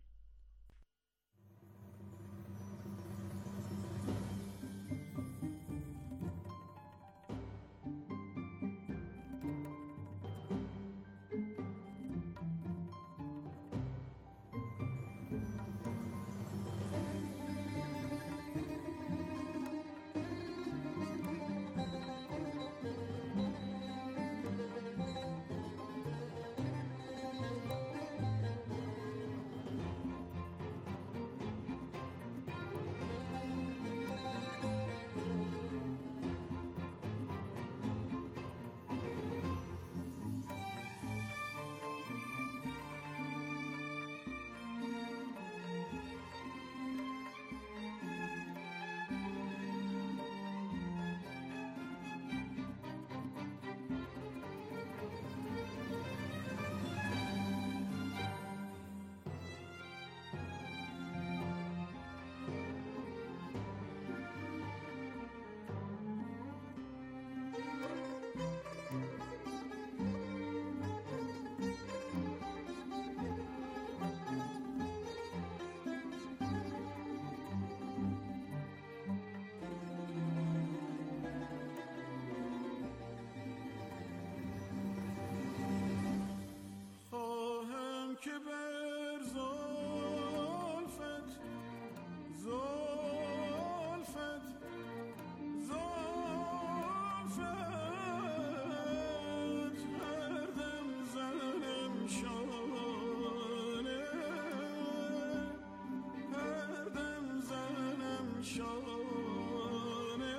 پریشانه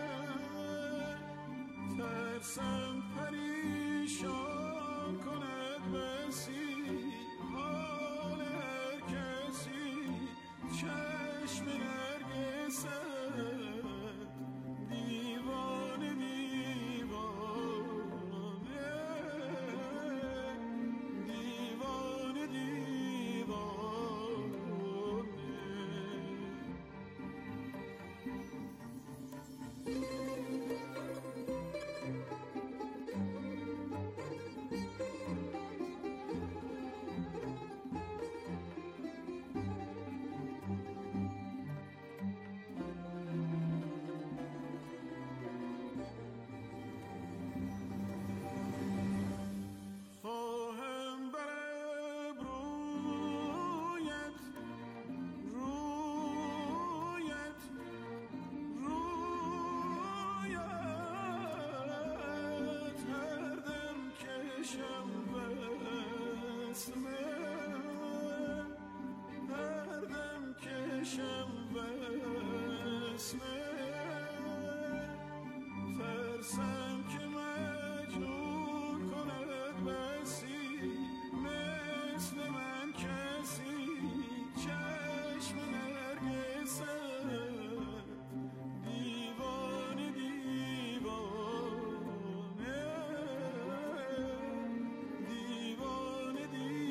ترسم پریشان کند بسی حال هر کسی چشم نرگسم دیوانه دیوانه دیوانه خواهم برم رویت رویت رویت هر دم کشم وسمه هر دم کشم وسمه ترسم که مجنون کند بسی مثل من کسی چشم نرگسم دیوانه دیوانه دیوانه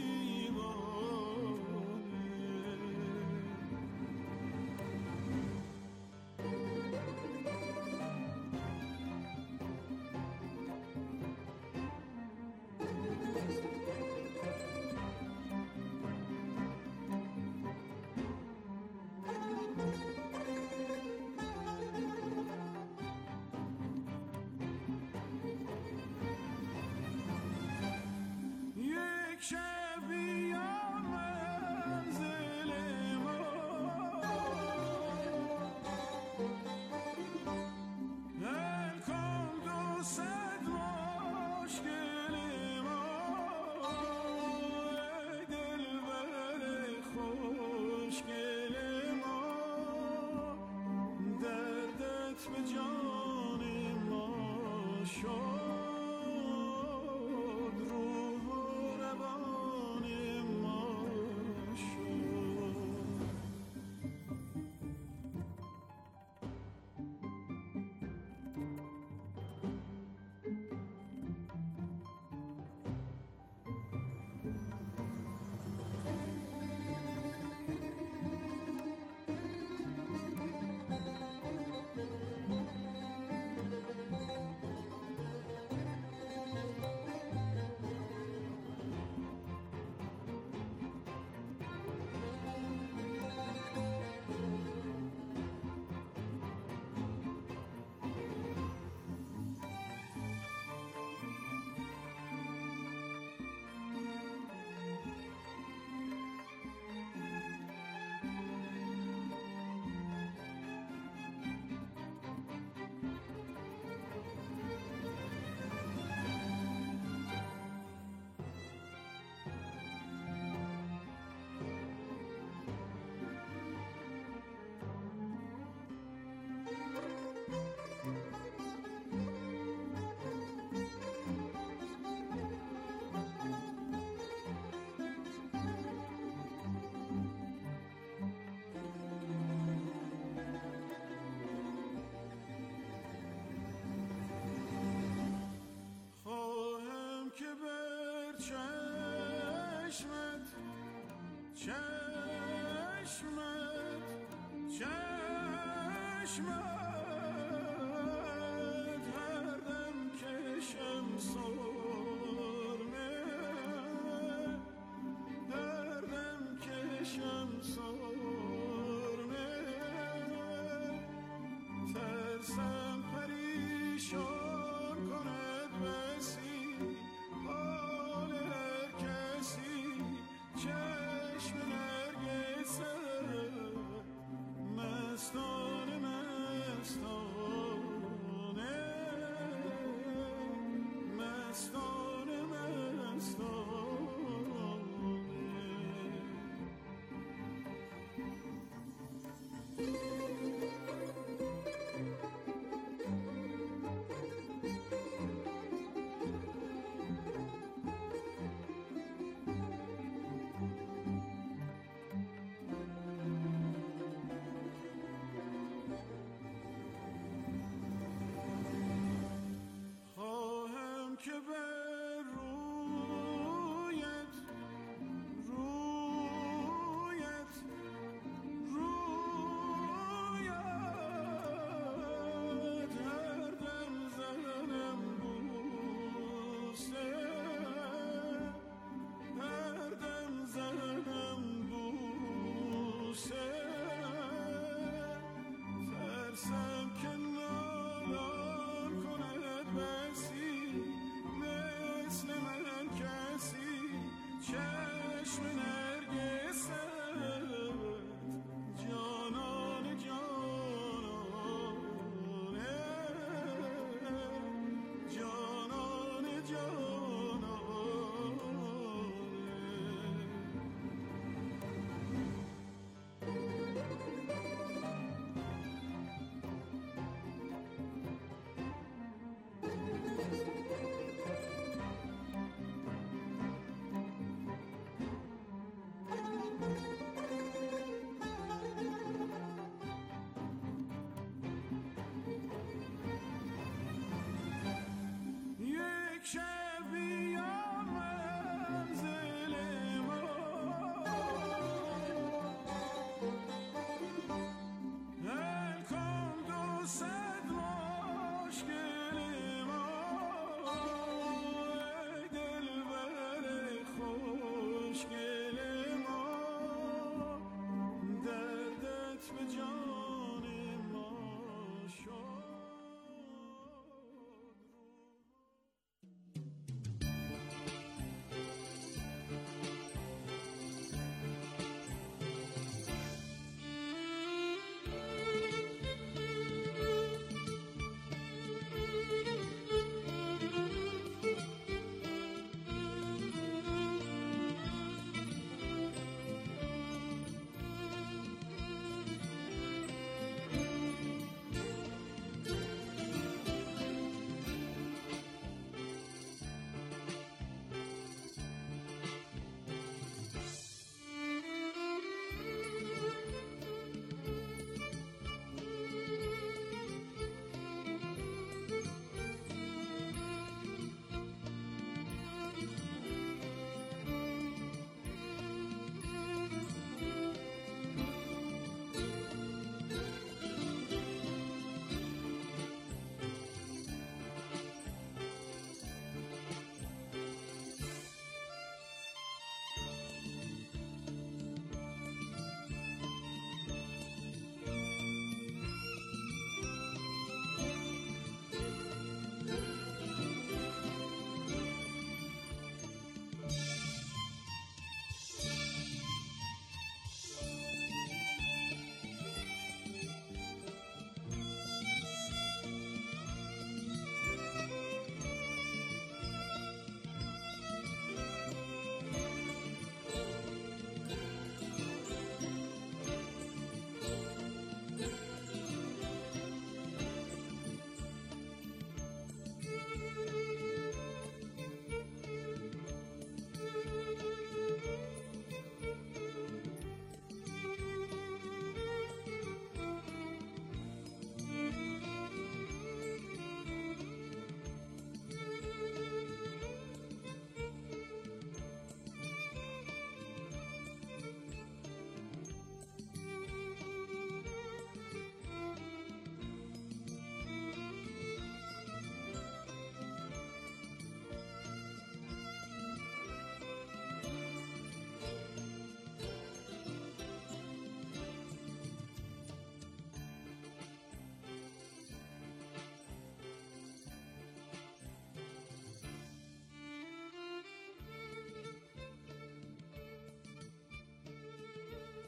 یک شب بیام منزل ما حل کن دو صد مشکل ما ای دلبر خوشگل ما دردت به جان ما شد روح و روان ما شد خواهم که بر چشمت چشمت چشمت هر دم کشم سرمه هر دم کشم سرمه ترسم پریشان کند بسی حال هر کسی چشم نرگسم مستان